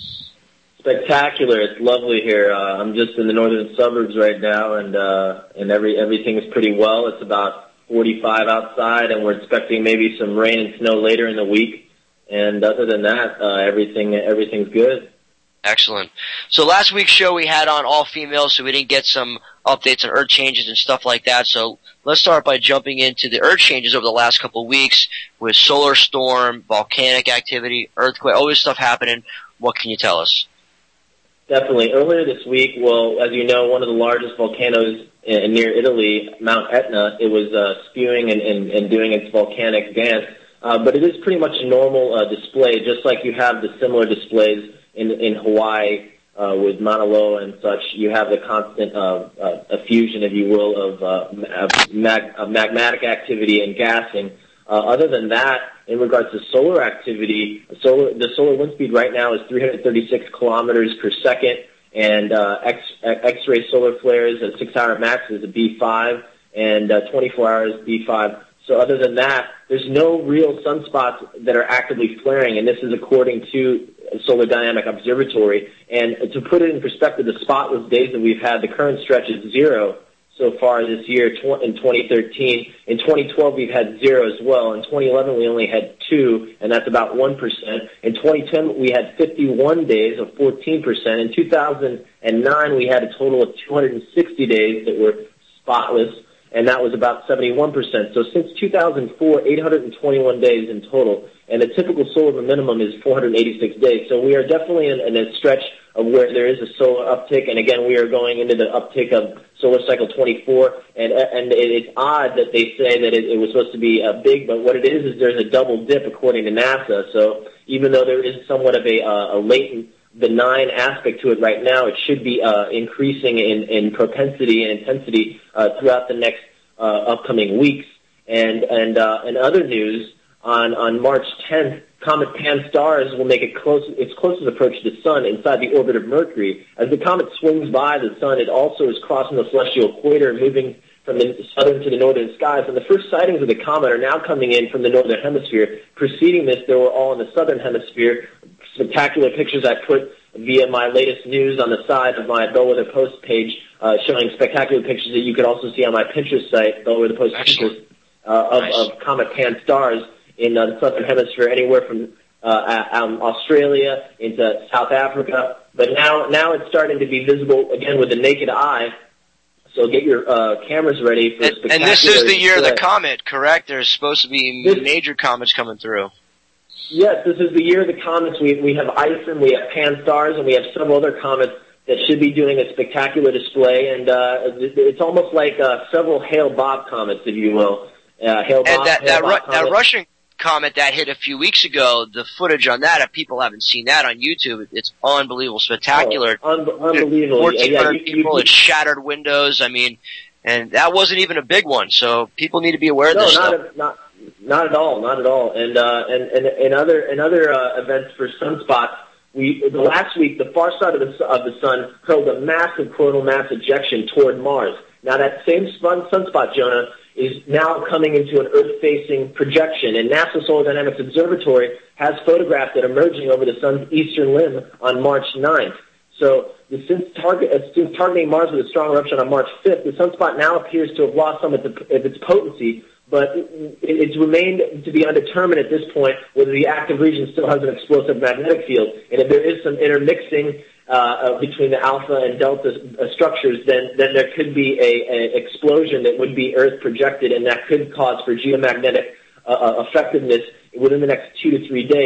Spectacular. It's lovely here. Uh, I'm just in the northern suburbs right now, and uh, and every everything is pretty well. It's about forty-five outside, and we're expecting maybe some rain and snow later in the week. And other than that, uh, everything everything's good. Excellent. So last week's show we had on all females, so we didn't get some updates on earth changes and stuff like that. So let's start by jumping into the earth changes over the last couple of weeks with solar storm, volcanic activity, earthquake, all this stuff happening. What can you tell us? Definitely. Earlier this week, well, as you know, one of the largest volcanoes in, near Italy, Mount Etna, it was uh, spewing and, and, and doing its volcanic dance. Uh, but it is pretty much a normal uh, display, just like you have the similar displays in, in Hawaii uh, with Mauna Loa and such. You have the constant uh, uh, effusion, if you will, of, uh, of, mag- of magmatic activity and gassing. Uh, other than that, in regards to solar activity, solar, the solar wind speed right now is three hundred thirty-six kilometers per second, and uh, X, X-ray solar flares at six-hour max is a B five, and uh, twenty-four hours B five. So other than that, there's no real sunspots that are actively flaring, and this is according to Solar Dynamic Observatory. And to put it in perspective, the spotless days that we've had, the current stretch is zero so far this year in twenty thirteen. In twenty twelve, we've had zero as well. In twenty eleven, we only had two, and that's about one percent. In twenty ten, we had fifty-one days of fourteen percent. In two thousand nine, we had a total of two hundred sixty days that were spotless, and that was about seventy-one percent. So since two thousand four, eight hundred twenty-one days in total, and the typical solar minimum is four hundred eighty-six days. So we are definitely in, in a stretch of where there is a solar uptick, and again, we are going into the uptick of solar cycle twenty-four, and and it's odd that they say that it, it was supposed to be uh, big, but what it is is there's a double dip according to NASA. So even though there is somewhat of a, uh, a latent benign aspect to it right now, it should be uh, increasing in, in propensity and intensity uh, throughout the next uh, upcoming weeks. And and uh, and other news, on on March tenth, comet Pan-STARRS will make it close, its closest approach to the sun inside the orbit of Mercury. As the comet swings by the sun, it also is crossing the celestial equator, moving from the southern to the northern skies. And the first sightings of the comet are now coming in from the northern hemisphere. Preceding this, they were all in the southern hemisphere. Spectacular pictures I put via my latest news on the side of my Bellwether Post page, uh, showing spectacular pictures that you could also see on my Pinterest site, Bellwether Post Pinterest, uh, of, nice. of comet Pan-STARRS in uh, the southern hemisphere, anywhere from uh, um, Australia into South Africa. But now, now it's starting to be visible again with the naked eye. So get your uh, cameras ready for and, spectacular. And this is the year of the uh, comet, correct? There's supposed to be this, major comets coming through. Yes, this is the year of the comets. We we have Ison, we have Pan-STARRS, and we have several other comets that should be doing a spectacular display. And uh, it's almost like uh, several Hale-Bopp comets, if you will. Uh, Hale-Bopp, and that that, Hale-Bopp Ru- that Russian comet that hit a few weeks ago, the footage on that, if people haven't seen that on YouTube, it's unbelievable, spectacular. Oh, un- unbelievable. fourteen hundred yeah, yeah, you, people, you, it shattered windows, I mean, and that wasn't even a big one, so people need to be aware of no, this not stuff. A, not, not at all, not at all. And, uh, and, and, and other, and other, uh, events for sunspots, we, the last week, the far side of the, of the sun hurled a massive coronal mass ejection toward Mars. Now that same sun, sunspot, Jonah, is now coming into an Earth-facing projection, and NASA Solar Dynamics Observatory has photographed it emerging over the sun's eastern limb on March ninth. So, the, since, target, uh, since targeting Mars with a strong eruption on March fifth, the sunspot now appears to have lost some of, the, of its potency, but it, it's remained to be undetermined at this point whether the active region still has an explosive magnetic field. And if there is some intermixing uh, uh, between the alpha and delta uh, structures, then, then there could be a, a explosion that would be Earth projected, and that could cause for geomagnetic uh, uh, effectiveness within the next two to three days.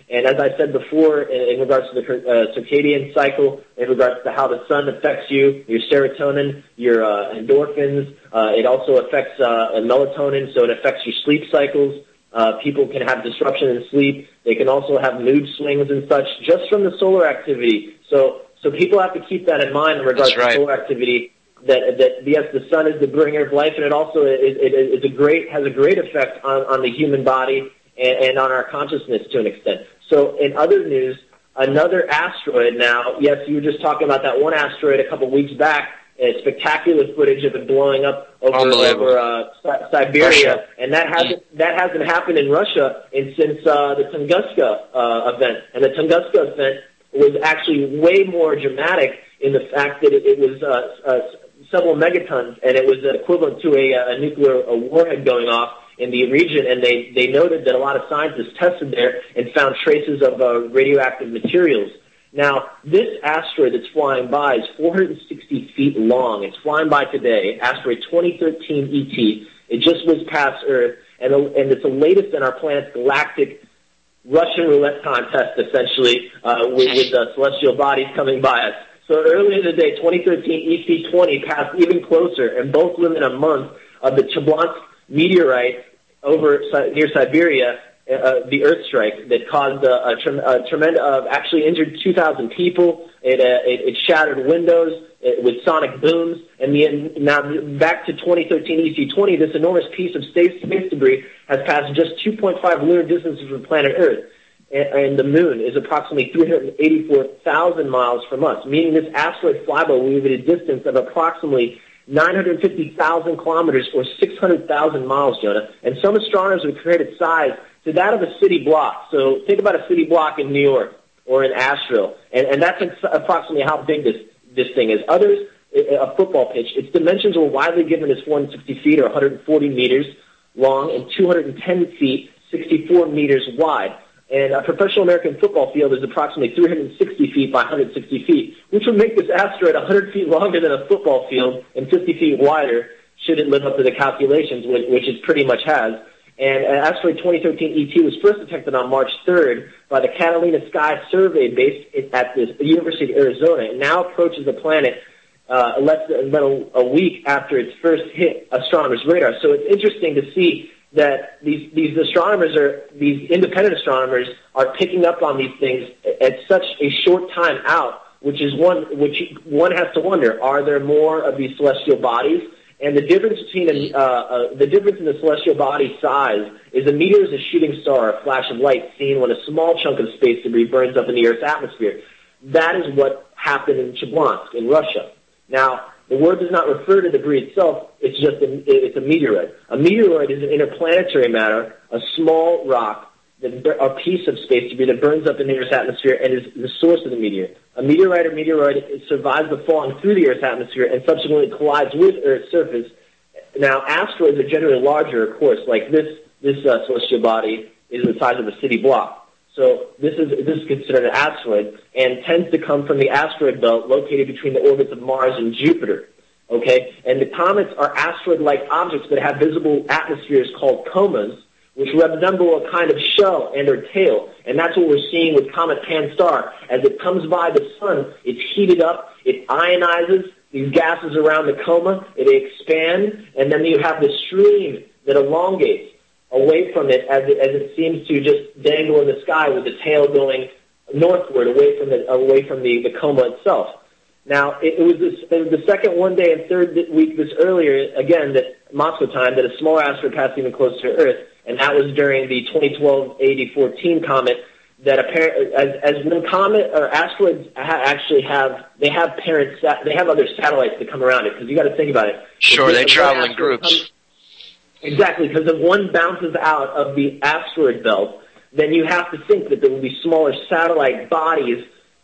And as I said before, in, in regards to the uh, circadian cycle, in regards to how the sun affects you, your serotonin, your uh, endorphins, uh, it also affects uh, melatonin, so it affects your sleep cycles. Uh, people can have disruption in sleep. They can also have mood swings and such just from the solar activity. So, so people have to keep that in mind in regards right. to solar activity. That, that yes, the sun is the bringer of life, and it also is, it, it, a great has a great effect on, on the human body and, and on our consciousness to an extent. So, in other news, another asteroid. Now, yes, you were just talking about that one asteroid a couple of weeks back. Uh, spectacular footage of it blowing up over, over uh, Si- Siberia, Russia. And that hasn't that hasn't happened in Russia in, since uh, the Tunguska uh, event. And the Tunguska event was actually way more dramatic in the fact that it, it was uh, uh, several megatons, and it was equivalent to a, a nuclear a warhead going off in the region. And they they noted that a lot of scientists tested there and found traces of uh, radioactive materials. Now, this asteroid that's flying by is four hundred sixty feet long. It's flying by today, asteroid twenty thirteen E T. It just was past Earth, and, and it's the latest in our planet's galactic Russian roulette contest, essentially, uh, with, with uh, celestial bodies coming by us. So earlier today, twenty thirteen E T twenty passed even closer, and both within a month of the Chelyabinsk meteorite over near Siberia, Uh, the Earth strike that caused a, a, trem- a tremendous, uh, actually injured two thousand people. It, uh, it, it shattered windows it, with sonic booms. And the, now back to twenty thirteen E C twenty, this enormous piece of space, space debris has passed just two point five lunar distances from planet Earth. And, and the moon is approximately three hundred eighty-four thousand miles from us, meaning this asteroid flyby will be at a distance of approximately nine hundred fifty thousand kilometers or six hundred thousand miles, Jonah. And some astronomers have created size to that of a city block. So think about a city block in New York or in Asheville, and, and that's approximately how big this, this thing is. Others, a football pitch, its dimensions were widely given as four hundred sixty feet or one hundred forty meters long and two hundred ten feet, sixty-four meters wide. And a professional American football field is approximately three hundred sixty feet by one hundred sixty feet, which would make this asteroid one hundred feet longer than a football field and fifty feet wider should it live up to the calculations, which, which it pretty much has. And asteroid twenty thirteen E T was first detected on March third by the Catalina Sky Survey based at the University of Arizona. It now approaches the planet uh, less than a week after its first hit astronomers' radar. So it's interesting to see that these these astronomers are these independent astronomers are picking up on these things at such a short time out, which is one which one has to wonder: are there more of these celestial bodies? And the difference between a, uh, uh, the difference in the celestial body size is a meteor is a shooting star, a flash of light seen when a small chunk of space debris burns up in the Earth's atmosphere. That is what happened in Chelyabinsk in Russia. Now, the word does not refer to debris itself. It's just a, it's a meteoroid. A meteoroid is an interplanetary matter, a small rock, that, a piece of space debris that burns up in the Earth's atmosphere and is the source of the meteor. A meteorite or meteoroid survives the falling through the Earth's atmosphere and subsequently collides with Earth's surface. Now, asteroids are generally larger, of course, like this this uh, celestial body is the size of a city block. So this is this is considered an asteroid and tends to come from the asteroid belt located between the orbits of Mars and Jupiter. Okay, and the comets are asteroid-like objects that have visible atmospheres called comas, which resemble a kind of shell and or tail. And that's what we're seeing with Comet Pan-STARR. As it comes by the sun, it's heated up, it ionizes these gases around the coma, it expands, and then you have the stream that elongates away from it as it, as it seems to just dangle in the sky with the tail going northward away from the, away from the, the coma itself. Now, it, it, was this, it was the second one day and third week this earlier, again, that Moscow time, that a smaller asteroid passed even closer to Earth. And that was during the twenty twelve A D fourteen comet. That apparently, as, as when comet or asteroids ha- actually have, they have parent, sa- they have other satellites that come around it. Because you got to think about it. Sure, they travel in groups. Comes, exactly, because if one bounces out of the asteroid belt, then you have to think that there will be smaller satellite bodies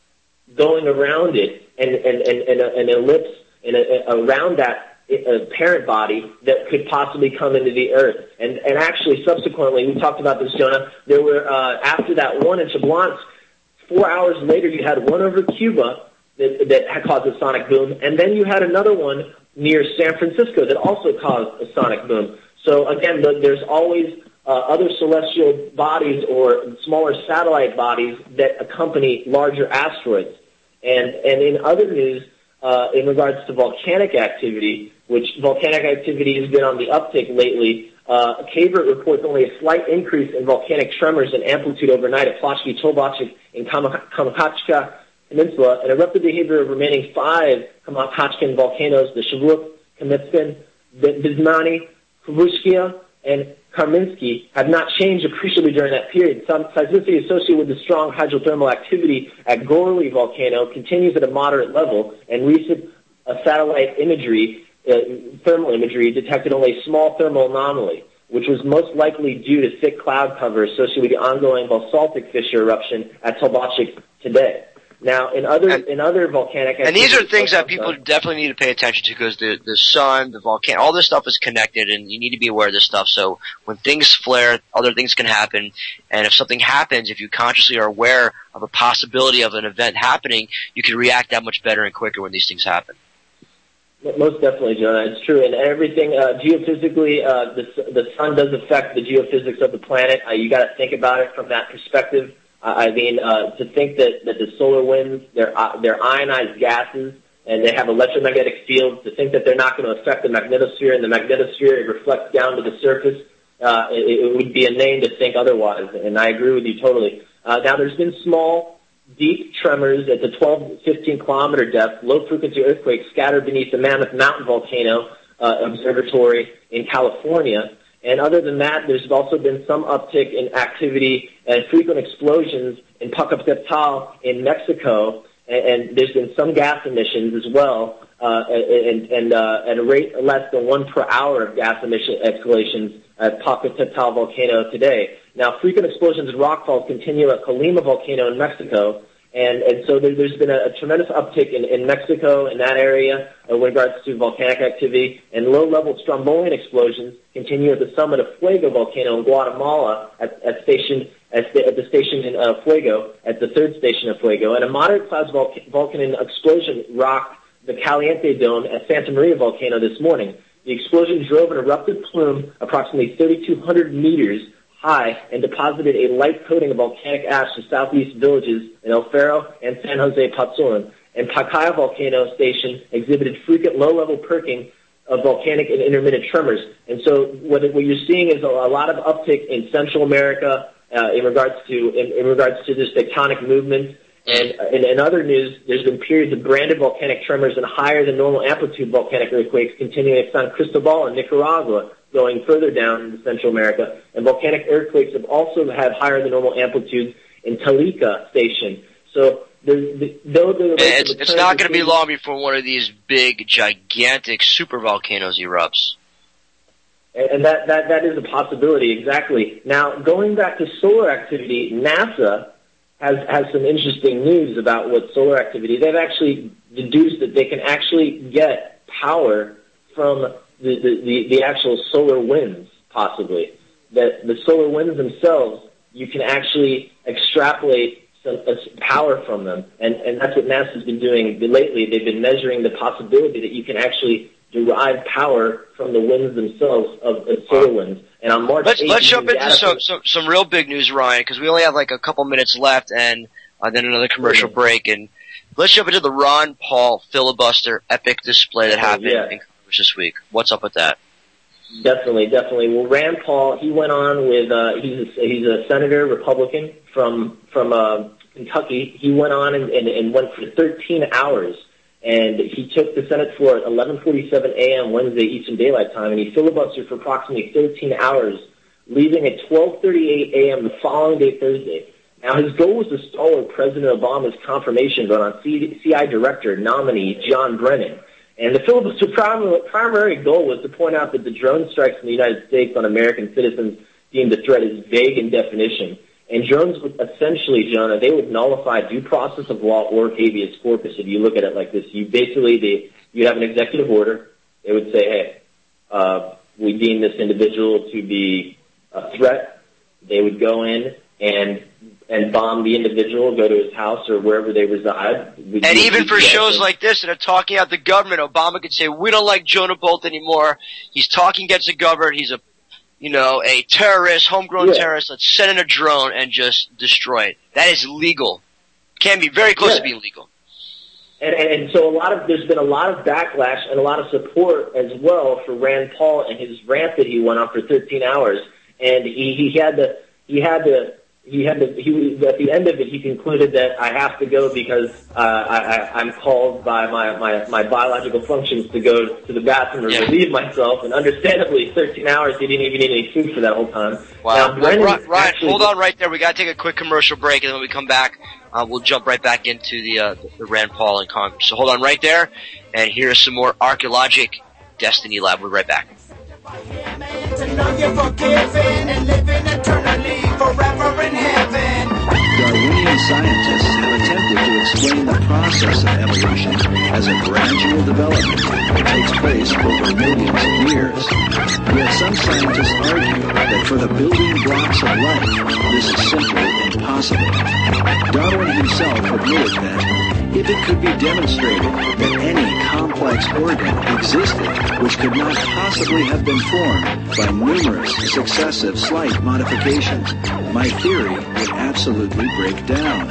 going around it and and and, and an ellipse and a, a, around that. A parent body that could possibly come into the Earth. And and actually, subsequently, we talked about this, Jonah, there were, uh, after that one in Chelyabinsk, four hours later, you had one over Cuba that, that had caused a sonic boom, and then you had another one near San Francisco that also caused a sonic boom. So, again, the, there's always uh, other celestial bodies or smaller satellite bodies that accompany larger asteroids. And, and in other news, uh, in regards to volcanic activity, which volcanic activity has been on the uptick lately, uh, Kavert reports only a slight increase in volcanic tremors in amplitude overnight at Ploshki Tolbachik in Kamchatka Peninsula, and eruptive behavior of remaining five Kamchatka volcanoes, the Shavuk, Kamitskin, Bismani, Kuvushkia, and Karminsky, have not changed appreciably during that period. Some seismicity associated with the strong hydrothermal activity at Gorley volcano continues at a moderate level, and recent uh, satellite imagery, uh, thermal imagery, detected only a small thermal anomaly, which was most likely due to thick cloud cover associated with the ongoing basaltic fissure eruption at Tolbachik today. Now, in other and, in other volcanic and these are things that people definitely need to pay attention to, because the the sun, the volcano, all this stuff is connected, and you need to be aware of this stuff. So when things flare, other things can happen, and if something happens, if you consciously are aware of a possibility of an event happening, you can react that much better and quicker when these things happen. Most definitely, Jonah. It's true. And everything, uh, geophysically, uh, the, the sun does affect the geophysics of the planet. Uh, you got to think about it from that perspective. Uh, I mean, uh, to think that, that the solar winds, they're, uh, they're ionized gases, and they have electromagnetic fields, to think that they're not going to affect the magnetosphere, and the magnetosphere, it reflects down to the surface, uh, it, it would be inane to think otherwise. And I agree with you totally. Uh, now, there's been small, deep tremors at the twelve, fifteen kilometer depth, low-frequency earthquakes scattered beneath the Mammoth Mountain volcano uh, observatory in California. And other than that, there's also been some uptick in activity and frequent explosions in Popocatépetl in Mexico, and, and there's been some gas emissions as well, uh, and, and uh, at a rate less than one per hour of gas emission escalations at Popocatépetl volcano today. Now, frequent explosions and rockfalls continue at Colima volcano in Mexico, and, and so there, there's been a, a tremendous uptick in, in Mexico, in that area, uh, with regards to volcanic activity, and low-level strombolian explosions continue at the summit of Fuego volcano in Guatemala at, at station at the, at the station in uh, Fuego, at the third station of Fuego, and a moderate class volc- volcano explosion rocked the Caliente Dome at Santa Maria volcano this morning. The explosion drove an eruptive plume approximately thirty-two hundred meters high and deposited a light coating of volcanic ash to southeast villages in El Faro and San Jose Patsun. And Pacaya volcano station exhibited frequent low-level perking of volcanic and intermittent tremors. And so what, what you're seeing is a, a lot of uptick in Central America uh, in regards to in, in regards to this tectonic movement. And in, in other news, there's been periods of branded volcanic tremors and higher than normal amplitude volcanic earthquakes continuing at San Cristobal in Nicaragua, going further down into Central America. And volcanic earthquakes have also had higher than normal amplitudes in Talica Station. So there's, the, those are the it's, it's not going to be long before one of these big, gigantic supervolcanoes erupts. And, and that, that, that is a possibility, exactly. Now, going back to solar activity, NASA has, has some interesting news about what solar activity. They've actually deduced that they can actually get power from the, the, the, the actual solar winds, possibly. That the solar winds themselves, you can actually extrapolate some uh, power from them. And, and that's what NASA's been doing lately. They've been measuring the possibility that you can actually derive power from the winds themselves of the solar winds. And on March let's eighth, let's jump into some, some some real big news, Ryan, because we only have like a couple minutes left, and uh, then another commercial mm-hmm. break. And let's jump into the Ron Paul filibuster epic display that happened yeah. in Congress this week. What's up with that? Definitely, definitely. Well, Rand Paul, he went on with uh, he's a, he's a senator, Republican from from uh, Kentucky. He went on and, and, and went for thirteen hours. And he took the Senate floor at eleven forty-seven a.m. Wednesday Eastern Daylight Time, and he filibustered for approximately thirteen hours, leaving at twelve thirty-eight a.m. the following day, Thursday. Now, his goal was to stall President Obama's confirmation vote on C I Director nominee John Brennan. And the filibuster primary goal was to point out that the drone strikes in the United States on American citizens deemed the threat is vague in definition. And drones would essentially, Jonah, they would nullify due process of law or habeas corpus if you look at it like this. You basically, they, you'd have an executive order. They would say, hey, uh, we deem this individual to be a threat. They would go in and and bomb the individual, go to his house or wherever they reside. And even for shows like this that are talking out the government, Obama could say, we don't like Jonah Bolt anymore. He's talking against the government. He's a you know, a terrorist, homegrown Yeah. terrorist, let's send in a drone and just destroy it. That is legal. Can be very close Yeah. to being legal. And, and, and so a lot of, there's been a lot of backlash and a lot of support as well for Rand Paul and his rant that he went on for thirteen hours. And he, he had to, he had to, he had to, he, at the end of it, he concluded that I have to go because, uh, I, I, I'm called by my, my, my biological functions to go to the bathroom or Yeah. relieve myself. And understandably, thirteen hours, he didn't even eat any food for that whole time. Wow. Now, Well, Brennan Ryan, Ryan, actually- hold on right there. We got to take a quick commercial break, and then when we come back, uh, we'll jump right back into the, uh, the Rand Paul and Congress. So hold on right there, and here's some more Archaeologic Destiny Lab. We'll be right back. To know you're forgiven and living eternally forever in heaven. Darwinian scientists have attempted to explain the process of evolution as a gradual development that takes place over millions of years. Yet some scientists argue that for the building blocks of life, this is simply impossible. Darwin himself admitted that if it could be demonstrated that any complex organ existed which could not possibly have been formed by numerous successive slight modifications, my theory would absolutely break down.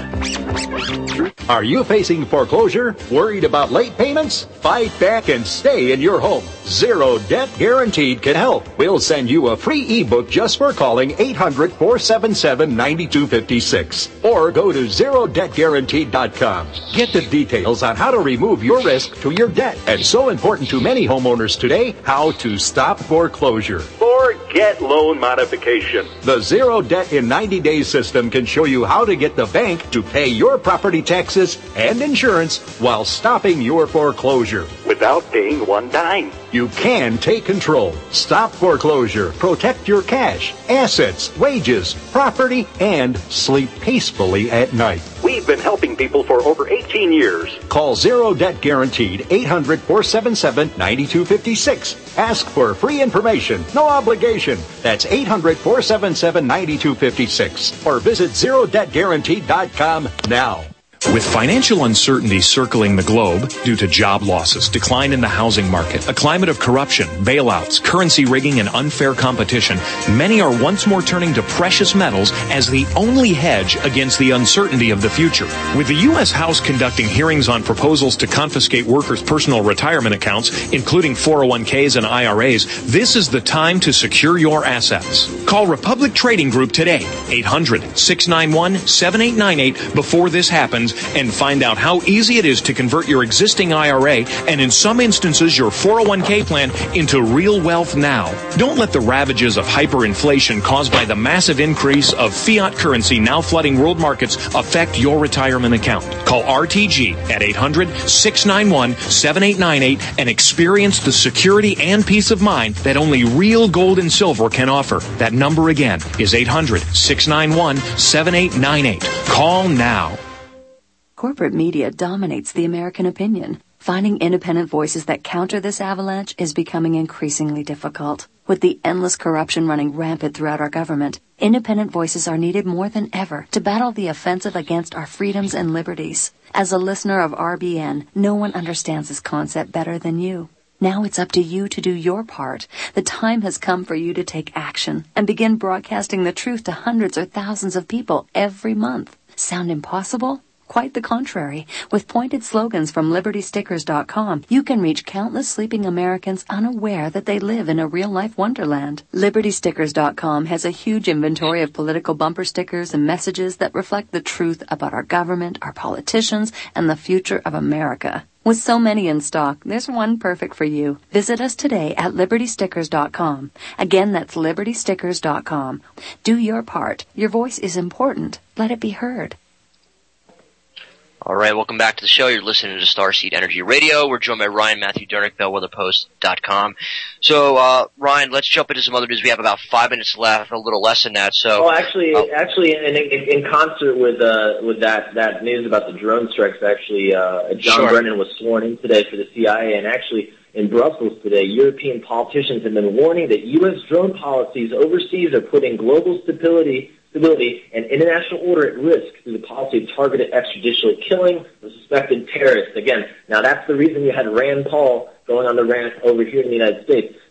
Are you facing foreclosure? Worried about late payments? Fight back and stay in your home. Zero Debt Guaranteed can help. We'll send you a free ebook just for calling eight hundred, four seven seven, nine two five six or go to zero debt guaranteed dot com. Get the details on how to remove your risk to your debt. And so important to many homeowners today, how to stop foreclosure. Forget loan modification. The Zero Debt in ninety days system can show you how to get the bank to pay your property taxes and insurance while stopping your foreclosure without paying one dime. You can take control, stop foreclosure, protect your cash, assets, wages, property, and sleep peacefully at night. We've been helping people for over eighteen years. Call Zero Debt Guaranteed, eight hundred, four seven seven, nine two five six. Ask for free information, no obligation. That's eight hundred, four seven seven, nine two five six. Or visit zero debt guaranteed dot com now. With financial uncertainty circling the globe due to job losses, decline in the housing market, a climate of corruption, bailouts, currency rigging, and unfair competition, many are once more turning to precious metals as the only hedge against the uncertainty of the future. With the U S House conducting hearings on proposals to confiscate workers' personal retirement accounts, including four oh one k's and I R A's, this is the time to secure your assets. Call Republic Trading Group today, eight hundred, six nine one, seven eight nine eight, before this happens, and find out how easy it is to convert your existing I R A and in some instances your four oh one k plan into real wealth now. Don't let the ravages of hyperinflation caused by the massive increase of fiat currency now flooding world markets affect your retirement account. Call R T G at eight hundred, six nine one, seven eight nine eight and experience the security and peace of mind that only real gold and silver can offer. That number again is eight hundred, six nine one, seven eight nine eight. Call now. Corporate media dominates the American opinion. Finding independent voices that counter this avalanche is becoming increasingly difficult. With the endless corruption running rampant throughout our government, independent voices are needed more than ever to battle the offensive against our freedoms and liberties. As a listener of R B N, no one understands this concept better than you. Now it's up to you to do your part. The time has come for you to take action and begin broadcasting the truth to hundreds or thousands of people every month. Sound impossible? Quite the contrary. With pointed slogans from Liberty Stickers dot com, you can reach countless sleeping Americans unaware that they live in a real-life wonderland. Liberty Stickers dot com has a huge inventory of political bumper stickers and messages that reflect the truth about our government, our politicians, and the future of America. With so many in stock, there's one perfect for you. Visit us today at Liberty Stickers dot com. Again, that's Liberty Stickers dot com. Do your part. Your voice is important. Let it be heard. All right, welcome back to the show. You're listening to Starseed Energy Radio. We're joined by Ryan Matthew Durnick, Bellwether Post dot com. So, uh, Ryan, let's jump into some other news. We have about five minutes left, a little less than that. So, oh, actually, uh, actually, in, in, in concert with uh, with that that news about the drone strikes, actually, uh, John sure. Brennan was sworn in today for the C I A, and actually, in Brussels today, European politicians have been warning that U S drone policies overseas are putting global stability. stability and international order at risk through the policy of targeted extrajudicial killing of suspected terrorists. Again, now that's the reason you had Rand Paul going on the rant over here in the United States.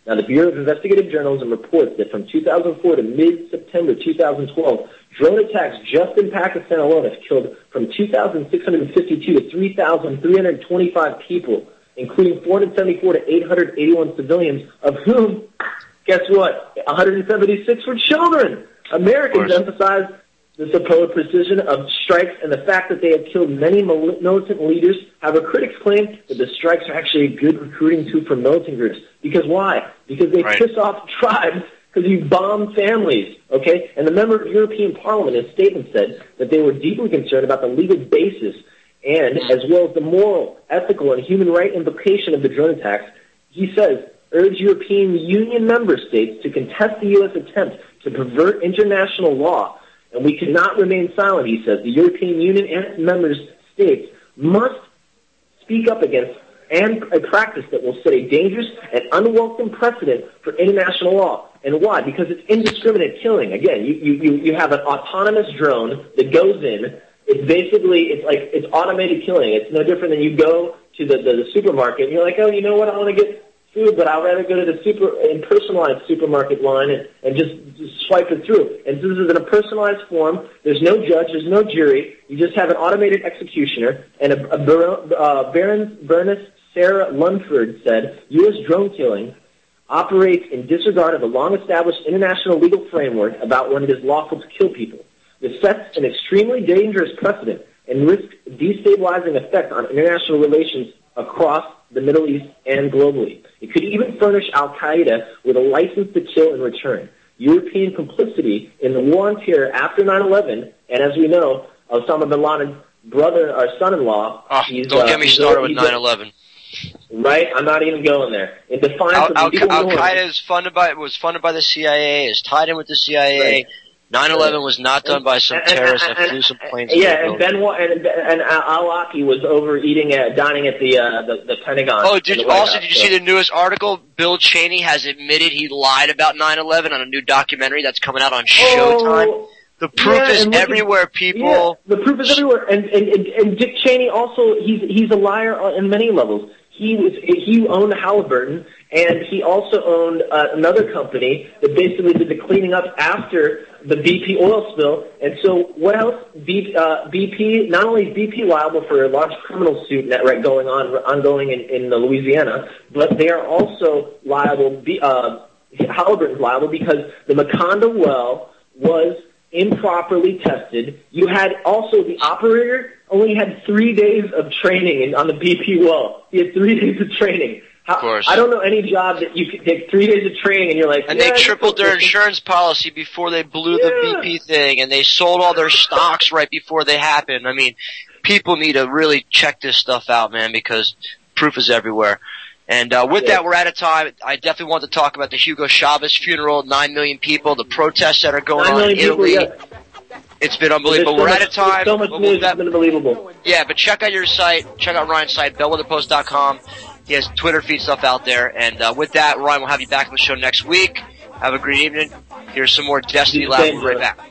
Now, the Bureau of Investigative Journalism reports that from two thousand four to mid-September two thousand twelve, drone attacks just in Pakistan alone have killed from two thousand six hundred fifty-two to three thousand three hundred twenty-five people, including four hundred seventy-four to eight hundred eighty-one civilians, of whom, guess what, one hundred seventy-six were children. Americans emphasize the supposed precision of strikes and the fact that they have killed many militant leaders. However, critics claim that the strikes are actually a good recruiting tool for militant groups. Because why? Because they right. piss off tribes because you bomb families, okay? And the member of the European Parliament in a statement said that they were deeply concerned about the legal basis and as well as the moral, ethical, and human right implication of the drone attacks. He says, urge European Union member states to contest the U S attempt to pervert international law. And we cannot remain silent, he says. The European Union and its member states must speak up against and a practice that will set a dangerous and unwelcome precedent for international law. And why? Because it's indiscriminate killing. Again, you, you, you have an autonomous drone that goes in. It's basically, it's like, it's automated killing. It's no different than you go to the, the, the supermarket and you're like, oh, you know what, I want to get food, but I'd rather go to the super personalized supermarket line and, and just, just swipe it through. And this is in a personalized form. There's no judge. There's no jury. You just have an automated executioner. And a, a uh, Baron Bernice Sarah Lunford said, U S drone killing operates in disregard of a long-established international legal framework about when it is lawful to kill people. This sets an extremely dangerous precedent and risks destabilizing effect on international relations across the Middle East and globally. It could even furnish Al-Qaeda with a license to kill in return. European complicity in the war on terror after nine eleven, and as we know, Osama bin Laden's brother or son-in-law. Oh, he's, don't uh, get me started with nine eleven. Right? I'm not even going there. In defiance Al- of Al- legal norms- Al-Qaeda is funded by, was funded by the C I A, is tied in with the C I A. Right. nine eleven was not done by some terrorists that flew some planes. Yeah, and Benoit and, and Al-Awlaki was over eating at, dining at the, uh, the, the Pentagon. Oh, did you, also, House, did you so. see the newest article? Bill Cheney has admitted he lied about nine eleven on a new documentary that's coming out on Showtime. Oh, the proof yeah, is look at, everywhere, people. Yeah, the proof is everywhere. And, and, and, and Dick Cheney also, he's, he's a liar on many levels. He was, he owned Halliburton, and he also owned uh, another company that basically did the cleaning up after the B P oil spill. And so what else? B, uh, B P, not only is B P liable for a large criminal suit that right going on, ongoing in, in Louisiana, but they are also liable, uh, Halliburton's liable because the Macondo well was improperly tested. You had also the operator only had three days of training in, on the B P well. He had three days of training. How, of course. I don't know any job that you could take three days of training and you're like, and yeah, they tripled their insurance policy before they blew yeah. the B P thing, and they sold all their stocks right before they happened. I mean, people need to really check this stuff out, man, because proof is everywhere. And uh, with yeah. that, we're out of time. I definitely want to talk about the Hugo Chavez funeral, nine million people, the protests that are going on in Italy. People, yeah. It's been unbelievable. So we're much, out of time. So much we'll news. that, it's been unbelievable. Yeah, but check out your site. Check out Ryan's site, bellwether post dot com. He has Twitter feed stuff out there. And uh, with that, Ryan, we'll have you back on the show next week. Have a great evening. Here's some more Destiny Lab. We'll be right back.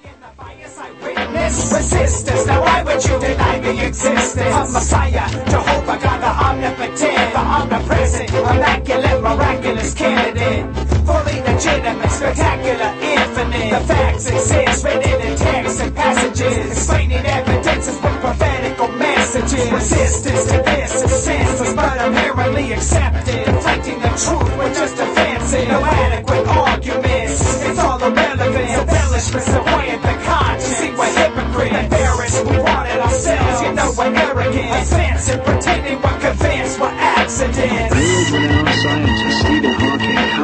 Resistance, now why would you deny me existence? I'm Messiah, Jehovah God, the omnipotent, the omnipresent, immaculate, miraculous candidate, fully legitimate, spectacular, infinite. The facts exist, written in texts and passages, explaining evidences with prophetical messages. Resistance to this is senseless, but inherently accepted, deflecting the truth with just offensive, no adequate arguments. It's all irrelevant, embellishments that weigh the conscience. See, we're hypocrites, embarrassed, we want it ourselves. You know we're arrogant, offensive, pretending